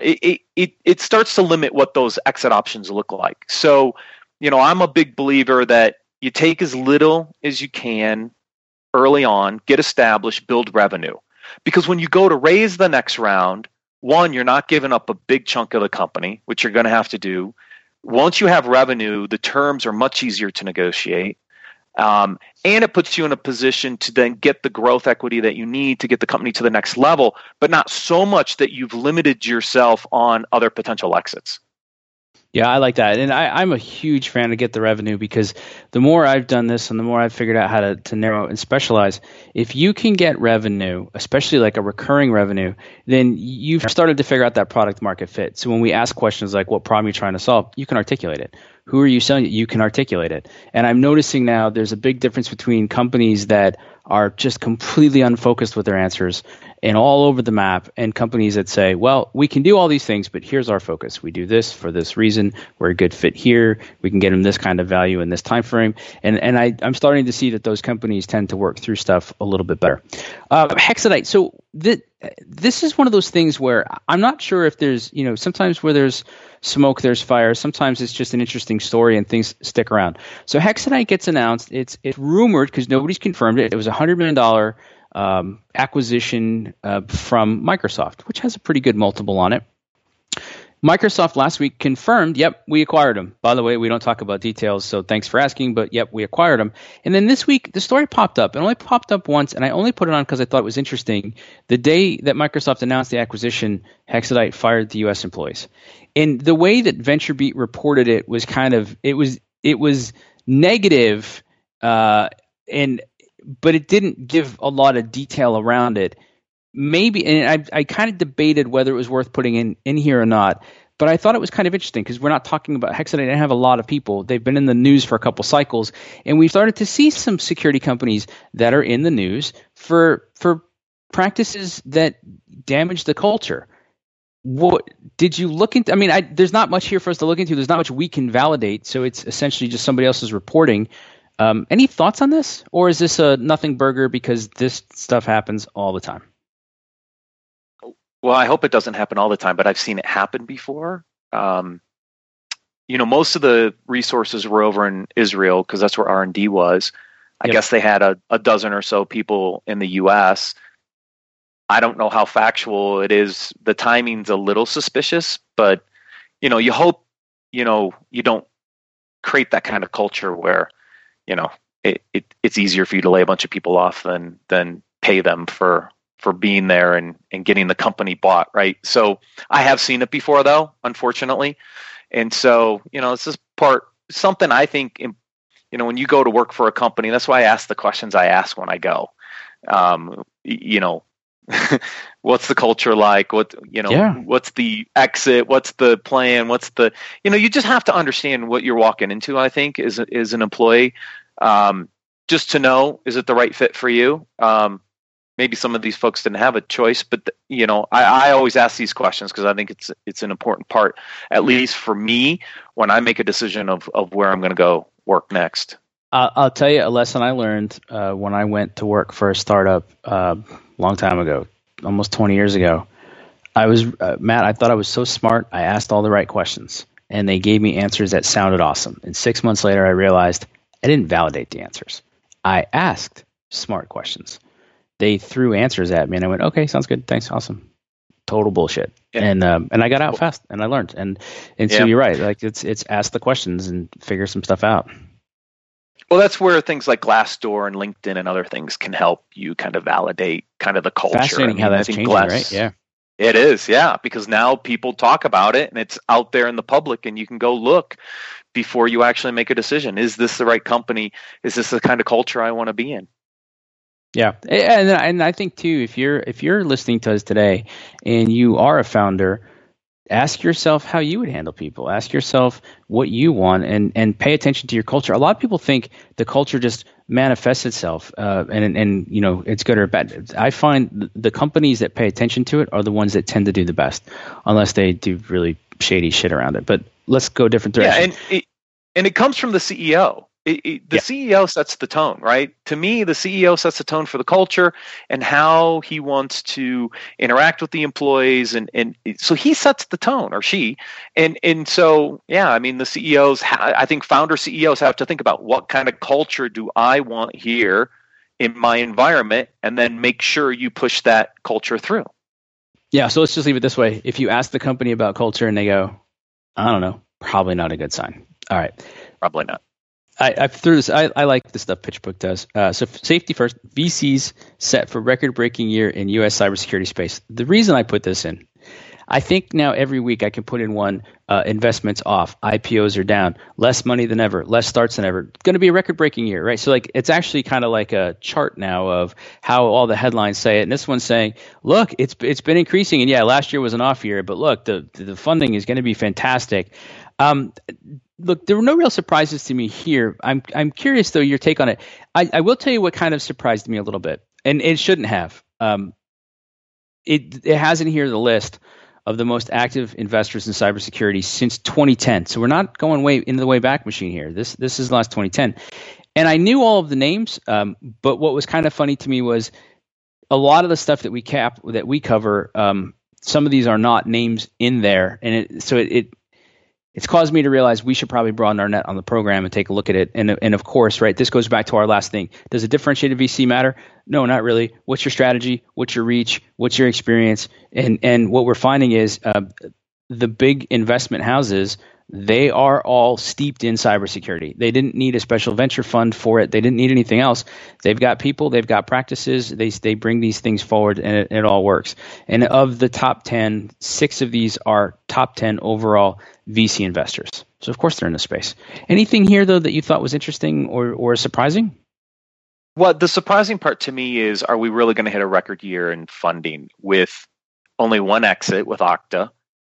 it starts to limit what those exit options look like. So, I'm a big believer that you take as little as you can early on, get established, build revenue. Because when you go to raise the next round, one, you're not giving up a big chunk of the company, which you're going to have to do. Once you have revenue, the terms are much easier to negotiate. And it puts you in a position to then get the growth equity that you need to get the company to the next level, but not so much that you've limited yourself on other potential exits. Yeah, I like that. And I'm a huge fan of get the revenue, because the more I've done this and the more I've figured out how to narrow and specialize, if you can get revenue, especially like a recurring revenue, then you've started to figure out that product market fit. So when we ask questions like what problem you're trying to solve, you can articulate it. Who are you selling it? You can articulate it. And I'm noticing now there's a big difference between companies that are just completely unfocused with their answers and all over the map, and companies that say, well, we can do all these things, but here's our focus. We do this for this reason. We're a good fit here. We can get them this kind of value in this time frame. And I'm starting to see that those companies tend to work through stuff a little bit better. Hexadite. So this is one of those things where I'm not sure if there's, sometimes where there's smoke, there's fire. Sometimes it's just an interesting story and things stick around. So Hexadite gets announced. It's rumored, because nobody's confirmed it. It was a $100 million acquisition from Microsoft, which has a pretty good multiple on it. Microsoft last week confirmed, yep, we acquired them. By the way, we don't talk about details, so thanks for asking, but yep, we acquired them. And then this week, the story popped up. It only popped up once, and I only put it on because I thought it was interesting. The day that Microsoft announced the acquisition, Hexadite fired the U.S. employees. And the way that VentureBeat reported it was it was negative, but it didn't give a lot of detail around it. Maybe, and I kind of debated whether it was worth putting in here or not, but I thought it was kind of interesting because we're not talking about Hexadite. They have a lot of people. They've been in the news for a couple cycles, and we've started to see some security companies that are in the news for practices that damage the culture. What did you look into? I mean, there's not much here for us to look into. There's not much we can validate, so it's essentially just somebody else's reporting. Any thoughts on this, or is this a nothing burger because this stuff happens all the time? Well, I hope it doesn't happen all the time, but I've seen it happen before. Most of the resources were over in Israel because that's where R&D was. I guess they had a dozen or so people in the U.S. I don't know how factual it is. The timing's a little suspicious, but you hope you don't create that kind of culture where it's easier for you to lay a bunch of people off than pay them for being there and getting the company bought, right? So I have seen it before, though, unfortunately. And so, it's just something I think, when you go to work for a company, that's why I ask the questions I ask when I go. What's the culture like? What's the exit? What's the plan? You just have to understand what you're walking into, I think, as an employee, just to know, is it the right fit for you? Maybe some of these folks didn't have a choice, but I always ask these questions because I think it's an important part, at least for me, when I make a decision of where I'm going to go work next. I'll tell you a lesson I learned when I went to work for a startup a long time ago, almost 20 years ago. I was Matt. I thought I was so smart. I asked all the right questions, and they gave me answers that sounded awesome. And 6 months later, I realized I didn't validate the answers. I asked smart questions. They threw answers at me, and I went, "Okay, sounds good, thanks, awesome." Total bullshit, yeah. And I got out fast, and I learned, and so you're right. Like it's ask the questions and figure some stuff out. Well, that's where things like Glassdoor and LinkedIn and other things can help you kind of validate kind of the culture. Fascinating how that's changing, right? Yeah, it is. Yeah, because now people talk about it, and it's out there in the public, and you can go look before you actually make a decision. Is this the right company? Is this the kind of culture I want to be in? Yeah, and I think too, if you're listening to us today and you are a founder, ask yourself how you would handle people. Ask yourself what you want, and pay attention to your culture. A lot of people think the culture just manifests itself, and it's good or bad. I find the companies that pay attention to it are the ones that tend to do the best, unless they do really shady shit around it. But let's go a different direction. Yeah, and it comes from the CEO. The CEO sets the tone, right? To me, the CEO sets the tone for the culture and how he wants to interact with the employees, and so he sets the tone, or she, and so yeah, I mean the CEOs, I think founder CEOs have to think about what kind of culture do I want here in my environment, and then make sure you push that culture through. Yeah, so let's just leave it this way. If you ask the company about culture and they go, I don't know, probably not a good sign. All right. Probably not. I threw this. I like the stuff PitchBook does. So safety first, VCs set for record-breaking year in U.S. cybersecurity space. The reason I put this in, I think now every week I can put in one, investments off, IPOs are down, less money than ever, less starts than ever. It's going to be a record-breaking year, right? So like it's actually kind of like a chart now of how all the headlines say it. And this one's saying, look, it's been increasing. And yeah, last year was an off year, but look, the funding is going to be fantastic. Look, there were no real surprises to me here. I'm curious, though, your take on it. I will tell you what kind of surprised me a little bit, and it shouldn't have. It has in here the list of the most active investors in cybersecurity since 2010. So we're not going way into the way back machine here. This is last 2010. And I knew all of the names, but what was kind of funny to me was a lot of the stuff that we cover, some of these are not names in there. And it's caused me to realize we should probably broaden our net on the program and take a look at it. And of course, right, this goes back to our last thing. Does a differentiated VC matter? No, not really. What's your strategy? What's your reach? What's your experience? And what we're finding is the big investment houses, they are all steeped in cybersecurity. They didn't need a special venture fund for it. They didn't need anything else. They've got people. They've got practices. They bring these things forward, and it all works. And of the top 10, 6 of these are top 10 overall VC investors. So, of course, they're in the space. Anything here, though, that you thought was interesting or surprising? Well, the surprising part to me is, are we really going to hit a record year in funding with only one exit with Okta?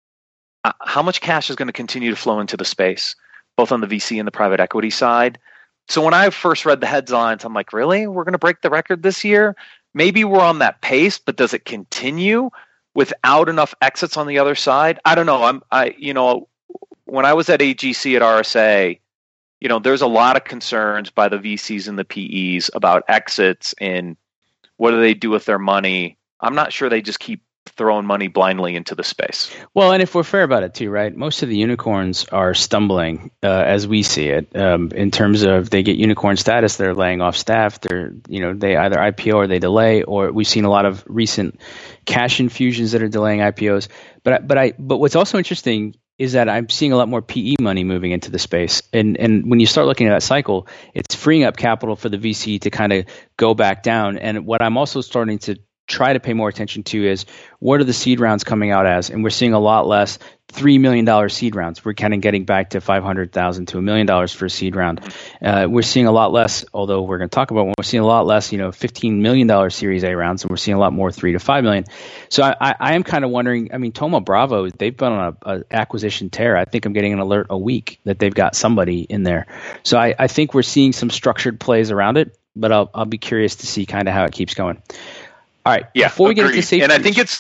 How much cash is going to continue to flow into the space, both on the VC and the private equity side? So when I first read the headlines, I'm like, really? We're going to break the record this year? Maybe we're on that pace, but does it continue without enough exits on the other side? I don't know. When I was at AGC at RSA, there's a lot of concerns by the VCs and the PEs about exits and what do they do with their money. I'm not sure they just keep throwing money blindly into the space. Well, and if we're fair about it too, right? Most of the unicorns are stumbling as we see it in terms of they get unicorn status, they're laying off staff, they either IPO or they delay, or we've seen a lot of recent cash infusions that are delaying IPOs. But what's also interesting is that I'm seeing a lot more PE money moving into the space. And when you start looking at that cycle, it's freeing up capital for the VC to kind of go back down. And what I'm also starting to try to pay more attention to is what are the seed rounds coming out as? And we're seeing a lot less $3 million seed rounds. We're kind of getting back to $500,000 to $1 million for a seed round. We're seeing a lot less, although we're going to talk about one, we're seeing a lot less, $15 million Series A rounds, and we're seeing a lot more $3 to $5 million. So I am kind of wondering, Thoma Bravo, they've been on an acquisition tear. I think I'm getting an alert a week that they've got somebody in there. So I think we're seeing some structured plays around it, but I'll be curious to see kind of how it keeps going. All right. Yeah. Before we get into safety, and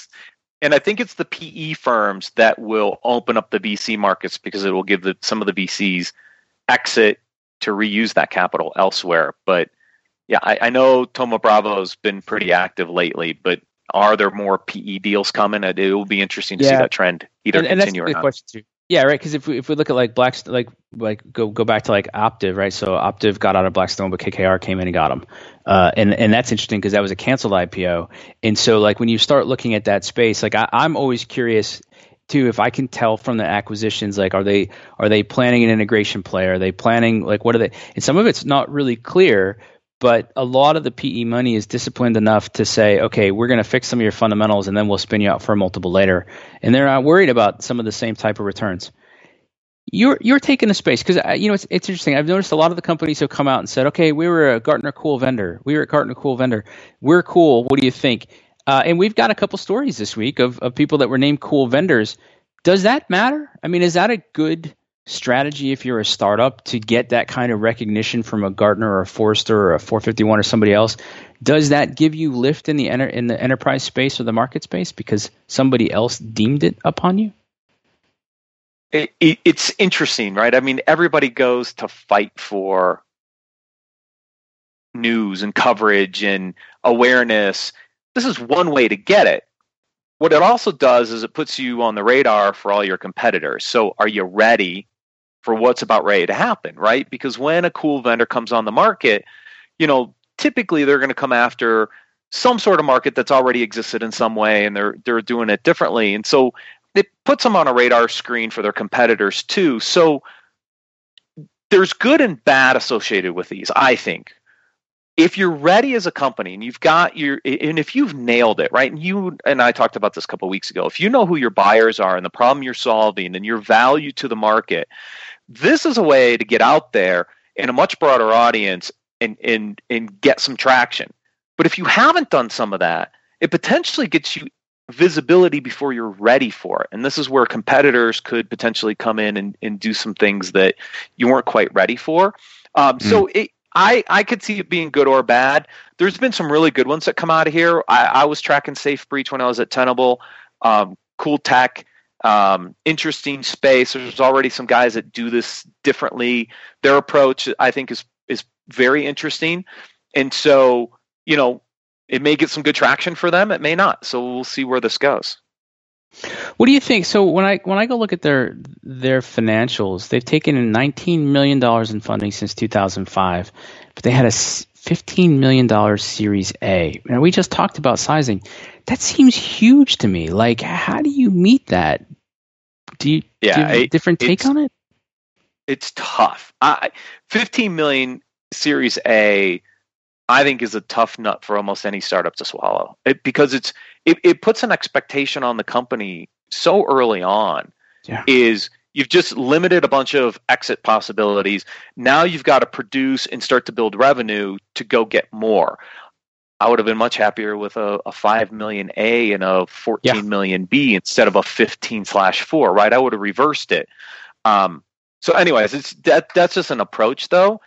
I think it's the PE firms that will open up the VC markets because it will give some of the VCs exit to reuse that capital elsewhere. But yeah, I know Thoma Bravo's been pretty active lately, but are there more PE deals coming? It will be interesting to see that trend either continue or not. Question too. Yeah, right. Because if we look at like Blackstone, go back to like Optiv, right? So Optiv got out of Blackstone, but KKR came in and got them, and that's interesting because that was a canceled IPO. And so like when you start looking at that space, like I'm always curious too if I can tell from the acquisitions, like are they planning an integration play? Are they planning like what are they? And some of it's not really clear. But a lot of the PE money is disciplined enough to say, okay, we're going to fix some of your fundamentals and then we'll spin you out for a multiple later. And they're not worried about some of the same type of returns. You're taking a space because, it's interesting. I've noticed a lot of the companies have come out and said, okay, we were a Gartner Cool vendor. We're cool. What do you think? And we've got a couple stories this week of people that were named cool vendors. Does that matter? Is that a good strategy if you're a startup to get that kind of recognition from a Gartner or a Forrester or a 451 or somebody else? Does that give you lift in the enterprise space or the market space because somebody else deemed it upon you? It's interesting, right? Everybody goes to fight for news and coverage and awareness. This is one way to get it. What it also does is it puts you on the radar for all your competitors. So are you ready for what's about ready to happen, right? Because when a cool vendor comes on the market, typically they're going to come after some sort of market that's already existed in some way, and they're doing it differently. And so it puts them on a radar screen for their competitors too. So there's good and bad associated with these, I think. If you're ready as a company and if you've nailed it, right? And you and I talked about this a couple of weeks ago. If you know who your buyers are and the problem you're solving and your value to the market, this is a way to get out there in a much broader audience and get some traction. But if you haven't done some of that, it potentially gets you visibility before you're ready for it. And this is where competitors could potentially come in and do some things that you weren't quite ready for. I could see it being good or bad. There's been some really good ones that come out of here. I was tracking SafeBreach when I was at Tenable. Cool tech, interesting space. There's already some guys that do this differently. Their approach, I think, is very interesting. And so, it may get some good traction for them. It may not. So we'll see where this goes. What do you think? So when I go look at their financials, they've taken in $19 million in funding since 2005, but they had a $15 million Series A. And we just talked about sizing. That seems huge to me. Like, how do you meet that? Do you have a different take on it? It's tough. 15 million Series A, I think, is a tough nut for almost any startup to swallow. Because it puts an expectation on the company so early on. Yeah. Is you've just limited a bunch of exit possibilities. Now you've got to produce and start to build revenue to go get more. I would have been much happier with a 5 million A and a 14 million B instead of a 15/4, right? I would have reversed it. So anyways, that's just an approach though.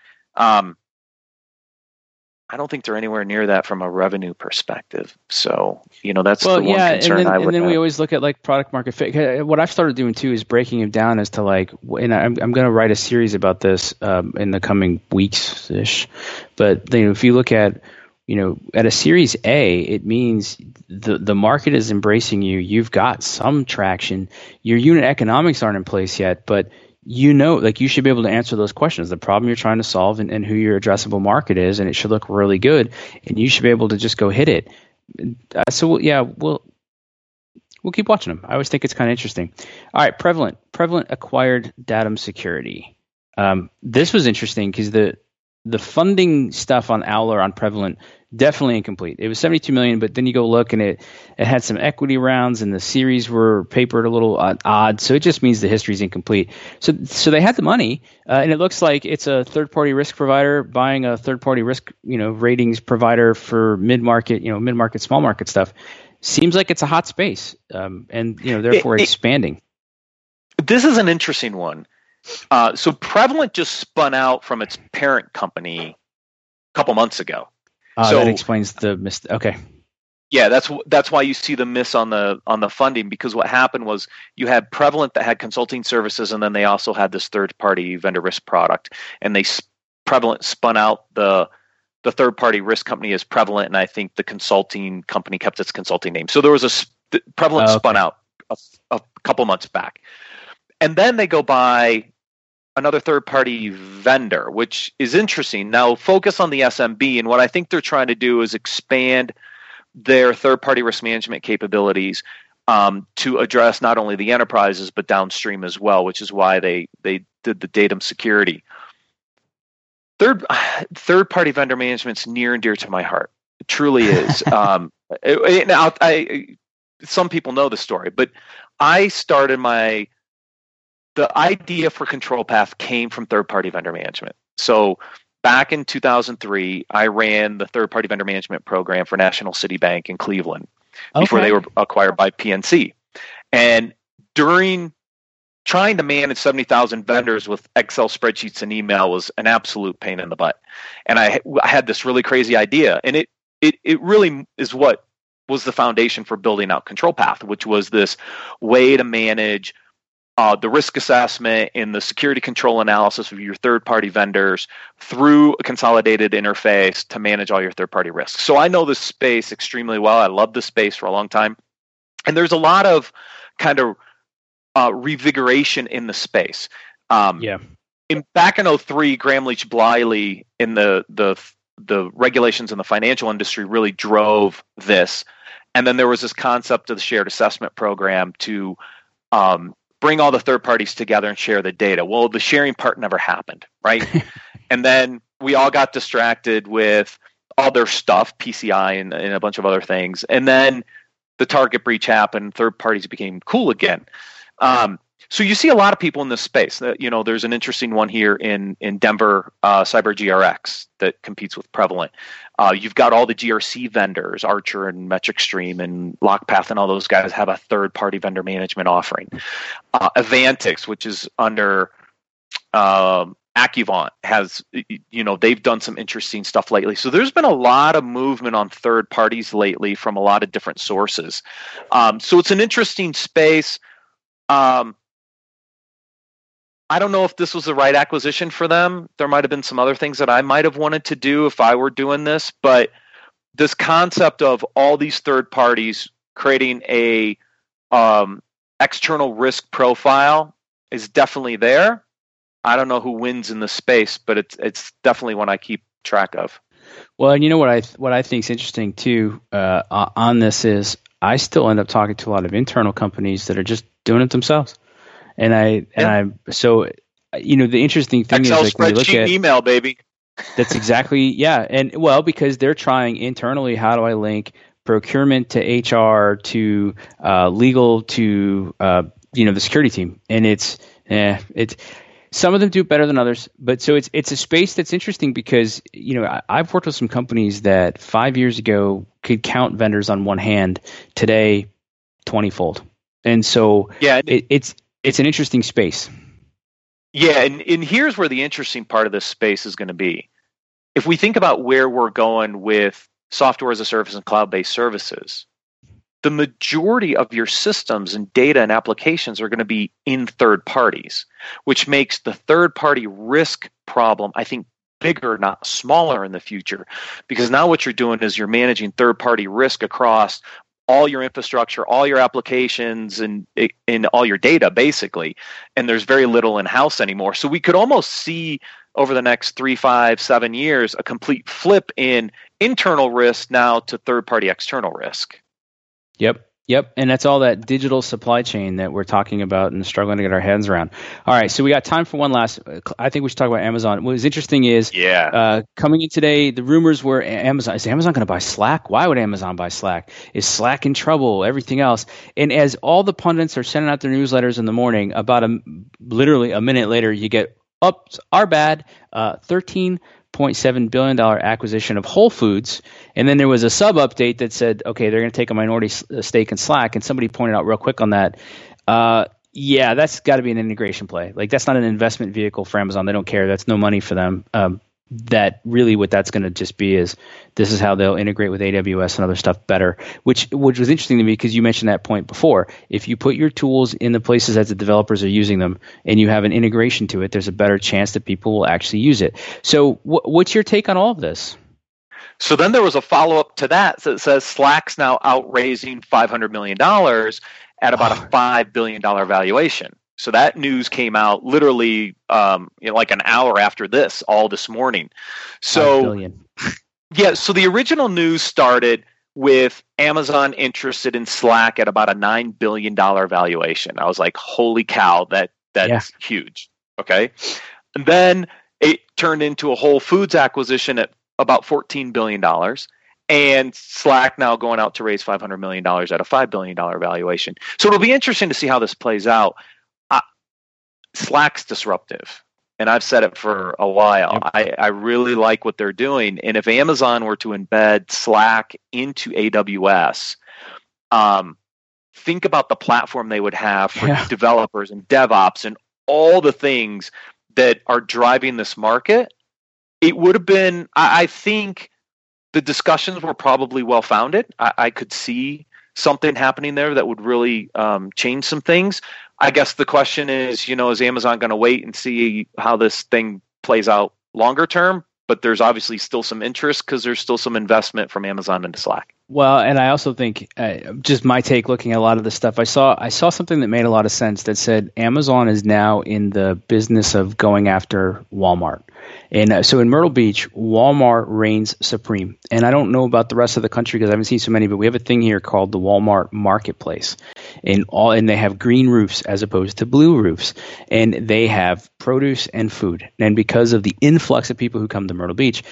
I don't think they're anywhere near that from a revenue perspective. So, that's the one concern I would have. And then we always look at like product market fit. What I've started doing too is breaking it down as to like, and I'm going to write a series about this in the coming weeks-ish. But if you look at, at a Series A, it means the market is embracing you. You've got some traction. Your unit economics aren't in place yet, but you should be able to answer those questions, the problem you're trying to solve and who your addressable market is, and it should look really good, and you should be able to just go hit it. We'll keep watching them. I always think it's kind of interesting. All right, Prevalent acquired Datum Security. This was interesting because the funding stuff on Owler on Prevalent definitely incomplete. It was $72 million, but then you go look and it had some equity rounds and the series were papered a little odd. So it just means the history is incomplete. So they had the money, and it looks like it's a third-party risk provider buying a third-party risk, ratings provider for mid-market, small market stuff. Seems like it's a hot space, and therefore expanding. This is an interesting one. So Prevalent just spun out from its parent company a couple months ago. So that explains the miss. Okay. Yeah, that's why you see the miss on the funding, because what happened was you had Prevalent that had consulting services, and then they also had this third-party vendor risk product, and Prevalent spun out the third-party risk company as Prevalent, and I think the consulting company kept its consulting name. So there was Prevalent spun out a couple months back, and then they go by another third-party vendor, which is interesting. Now, focus on the SMB, and what I think they're trying to do is expand their third-party risk management capabilities to address not only the enterprises but downstream as well, which is why they did the Datum Security. Third-party vendor management's near and dear to my heart. It truly is. Some people know the story, but I started the idea for Control Path came from third-party vendor management. So back in 2003, I ran the third-party vendor management program for National City Bank in Cleveland before they were acquired by PNC. And during trying to manage 70,000 vendors with Excel spreadsheets and email was an absolute pain in the butt. And I had this really crazy idea, and it really is what was the foundation for building out Control Path, which was this way to manage the risk assessment and the security control analysis of your third-party vendors through a consolidated interface to manage all your third-party risks. So I know this space extremely well. I loved this space for a long time. And there's a lot of kind of revigoration in the space. Back in 2003, Graham Leach Bliley in the the regulations in the financial industry really drove this. And then there was this concept of the shared assessment program to bring all the third parties together and share the data. Well, the sharing part never happened, right? And then we all got distracted with other stuff, PCI and a bunch of other things. And then the Target breach happened, third parties became cool again. So you see a lot of people in this space. There's an interesting one here in Denver, CyberGRX, that competes with Prevalent. You've got all the GRC vendors, Archer and Metric Stream and Lockpath, and all those guys have a third-party vendor management offering. Avantix, which is under Accuvant, has, they've done some interesting stuff lately. So there's been a lot of movement on third parties lately from a lot of different sources. So it's an interesting space. I don't know if this was the right acquisition for them. There might have been some other things that I might have wanted to do if I were doing this, but this concept of all these third parties creating a external risk profile is definitely there. I don't know who wins in the space, but it's definitely one I keep track of. Well, and you know what I think is interesting too on this is I still end up talking to a lot of internal companies that are just doing it themselves. The interesting thing Excel is, like, when you look spreadsheet at email, baby. That's exactly, yeah. And well, because they're trying internally, how do I link procurement to HR to legal to the security team? And it's some of them do better than others, but so it's a space that's interesting because I've worked with some companies that 5 years ago could count vendors on one hand, today 20-fold, and so it's an interesting space. Yeah, and here's where the interesting part of this space is going to be. If we think about where we're going with software as a service and cloud-based services, the majority of your systems and data and applications are going to be in third parties, which makes the third-party risk problem, I think, bigger, not smaller in the future. Because now what you're doing is you're managing third-party risk across all your infrastructure, all your applications, and in all your data, basically. And there's very little in-house anymore. So we could almost see over the next 3, 5, 7 years a complete flip in internal risk now to third-party external risk. Yep. And that's all that digital supply chain that we're talking about and struggling to get our heads around. All right. So we got time for one last. I think we should talk about Amazon. What was interesting is coming in today, the rumors were is Amazon going to buy Slack? Why would Amazon buy Slack? Is Slack in trouble? Everything else. And as all the pundits are sending out their newsletters in the morning, about literally a minute later, you get, our bad, $13.7 billion acquisition of Whole Foods. And then there was a sub update that said, okay, they're going to take a minority stake in Slack. And somebody pointed out real quick on that. That's got to be an integration play. Like, that's not an investment vehicle for Amazon. They don't care. That's no money for them. That really what that's going to just be is this is how they'll integrate with AWS and other stuff better, which was interesting to me because you mentioned that point before. If you put your tools in the places that the developers are using them and you have an integration to it, there's a better chance that people will actually use it. So what's your take on all of this? So then there was a follow-up to that says Slack's now outraising $500 million at about a $5 billion valuation. So that news came out literally like an hour after this, all this morning. So so the original news started with Amazon interested in Slack at about a $9 billion valuation. I was like, holy cow, that's huge. Okay. And then it turned into a Whole Foods acquisition at about $14 billion. And Slack now going out to raise $500 million at a $5 billion valuation. So it'll be interesting to see how this plays out. Slack's disruptive, and I've said it for a while. Yep. I really like what they're doing, and if Amazon were to embed Slack into AWS, think about the platform they would have for developers and DevOps and all the things that are driving this market. It would have been, I think the discussions were probably well-founded. I could see something happening there that would really change some things. I guess the question is, is Amazon going to wait and see how this thing plays out longer term? But there's obviously still some interest because there's still some investment from Amazon into Slack. Well, and I also think, just my take looking at a lot of this stuff, I saw something that made a lot of sense that said Amazon is now in the business of going after Walmart. And so in Myrtle Beach, Walmart reigns supreme. And I don't know about the rest of the country because I haven't seen so many, but we have a thing here called the Walmart Marketplace. And they have green roofs as opposed to blue roofs. And they have produce and food. And because of the influx of people who come to Myrtle Beach,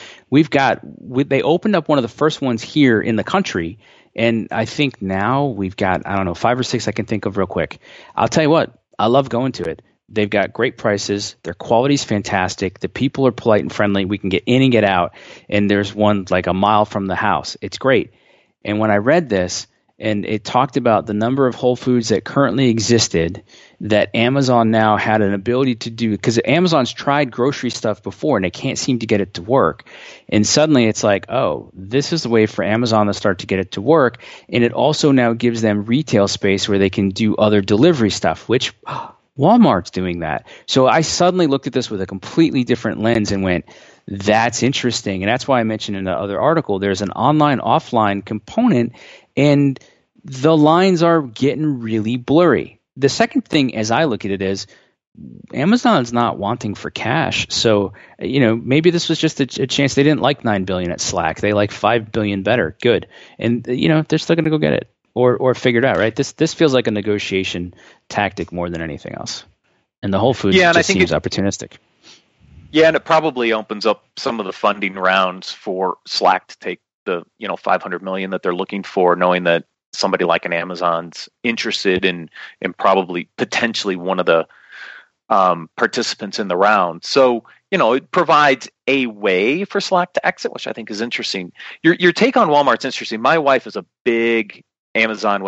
they opened up one of the first ones here in the country. And I think now we've got, 5 or 6 I can think of real quick. I'll tell you what, I love going to it. They've got great prices. Their quality's fantastic. The people are polite and friendly. We can get in and get out. And there's one like a mile from the house. It's great. And when I read this, and it talked about the number of Whole Foods that currently existed that Amazon now had an ability to do, because Amazon's tried grocery stuff before and they can't seem to get it to work. And suddenly it's like, oh, this is the way for Amazon to start to get it to work. And it also now gives them retail space where they can do other delivery stuff, which Walmart's doing that. So I suddenly looked at this with a completely different lens and went, that's interesting. And that's why I mentioned in the other article, there's an online-offline component, and the lines are getting really blurry. The second thing, as I look at it, is Amazon's not wanting for cash. So, maybe this was just a chance. They didn't like $9 billion at Slack. They like $5 billion better. Good. And, they're still going to go get it or figure it out, right? This feels like a negotiation tactic more than anything else. And the Whole Foods just seems opportunistic. Yeah, and it probably opens up some of the funding rounds for Slack to take the $500 million that they're looking for, knowing that somebody like an Amazon's interested in probably potentially one of the participants in the round. So it provides a way for Slack to exit, which I think is interesting. Your take on Walmart's interesting. My wife is a big Amazon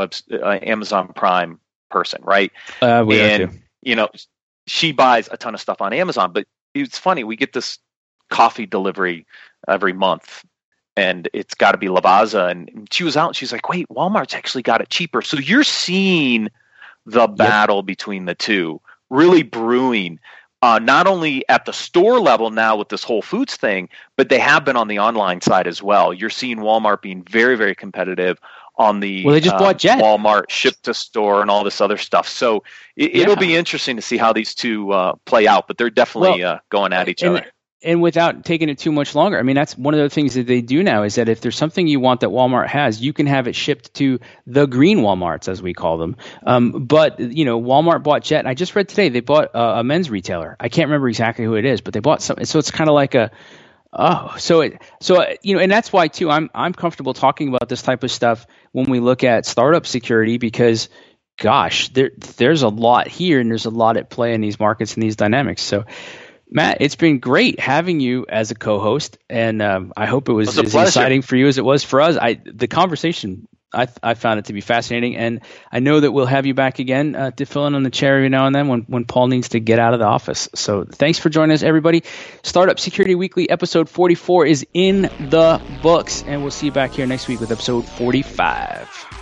Prime person, right? We are too. She buys a ton of stuff on Amazon, but it's funny. We get this coffee delivery every month, and it's got to be Lavazza. And she was out, and she's like, wait, Walmart's actually got it cheaper. So you're seeing the battle between the two really brewing, not only at the store level now with this Whole Foods thing, but they have been on the online side as well. You're seeing Walmart being very, very competitive on the they just bought Jet. Walmart ship to store and all this other stuff. So it'll be interesting to see how these two play out, but they're definitely going at each other. And without taking it too much longer, I mean, that's one of the things that they do now is that if there's something you want that Walmart has, you can have it shipped to the green Walmarts, as we call them. But Walmart bought Jet. And I just read today they bought a men's retailer. I can't remember exactly who it is, but they bought something. So it's kind of like and that's why too I'm comfortable talking about this type of stuff when we look at startup security, because gosh, there's a lot here and there's a lot at play in these markets and these dynamics. So Matt, it's been great having you as a co-host, and I hope it was as exciting for you as it was for us. The conversation, I found it to be fascinating, and I know that we'll have you back again to fill in on the chair every now and then when Paul needs to get out of the office. So thanks for joining us, everybody. Startup Security Weekly episode 44 is in the books, and we'll see you back here next week with episode 45.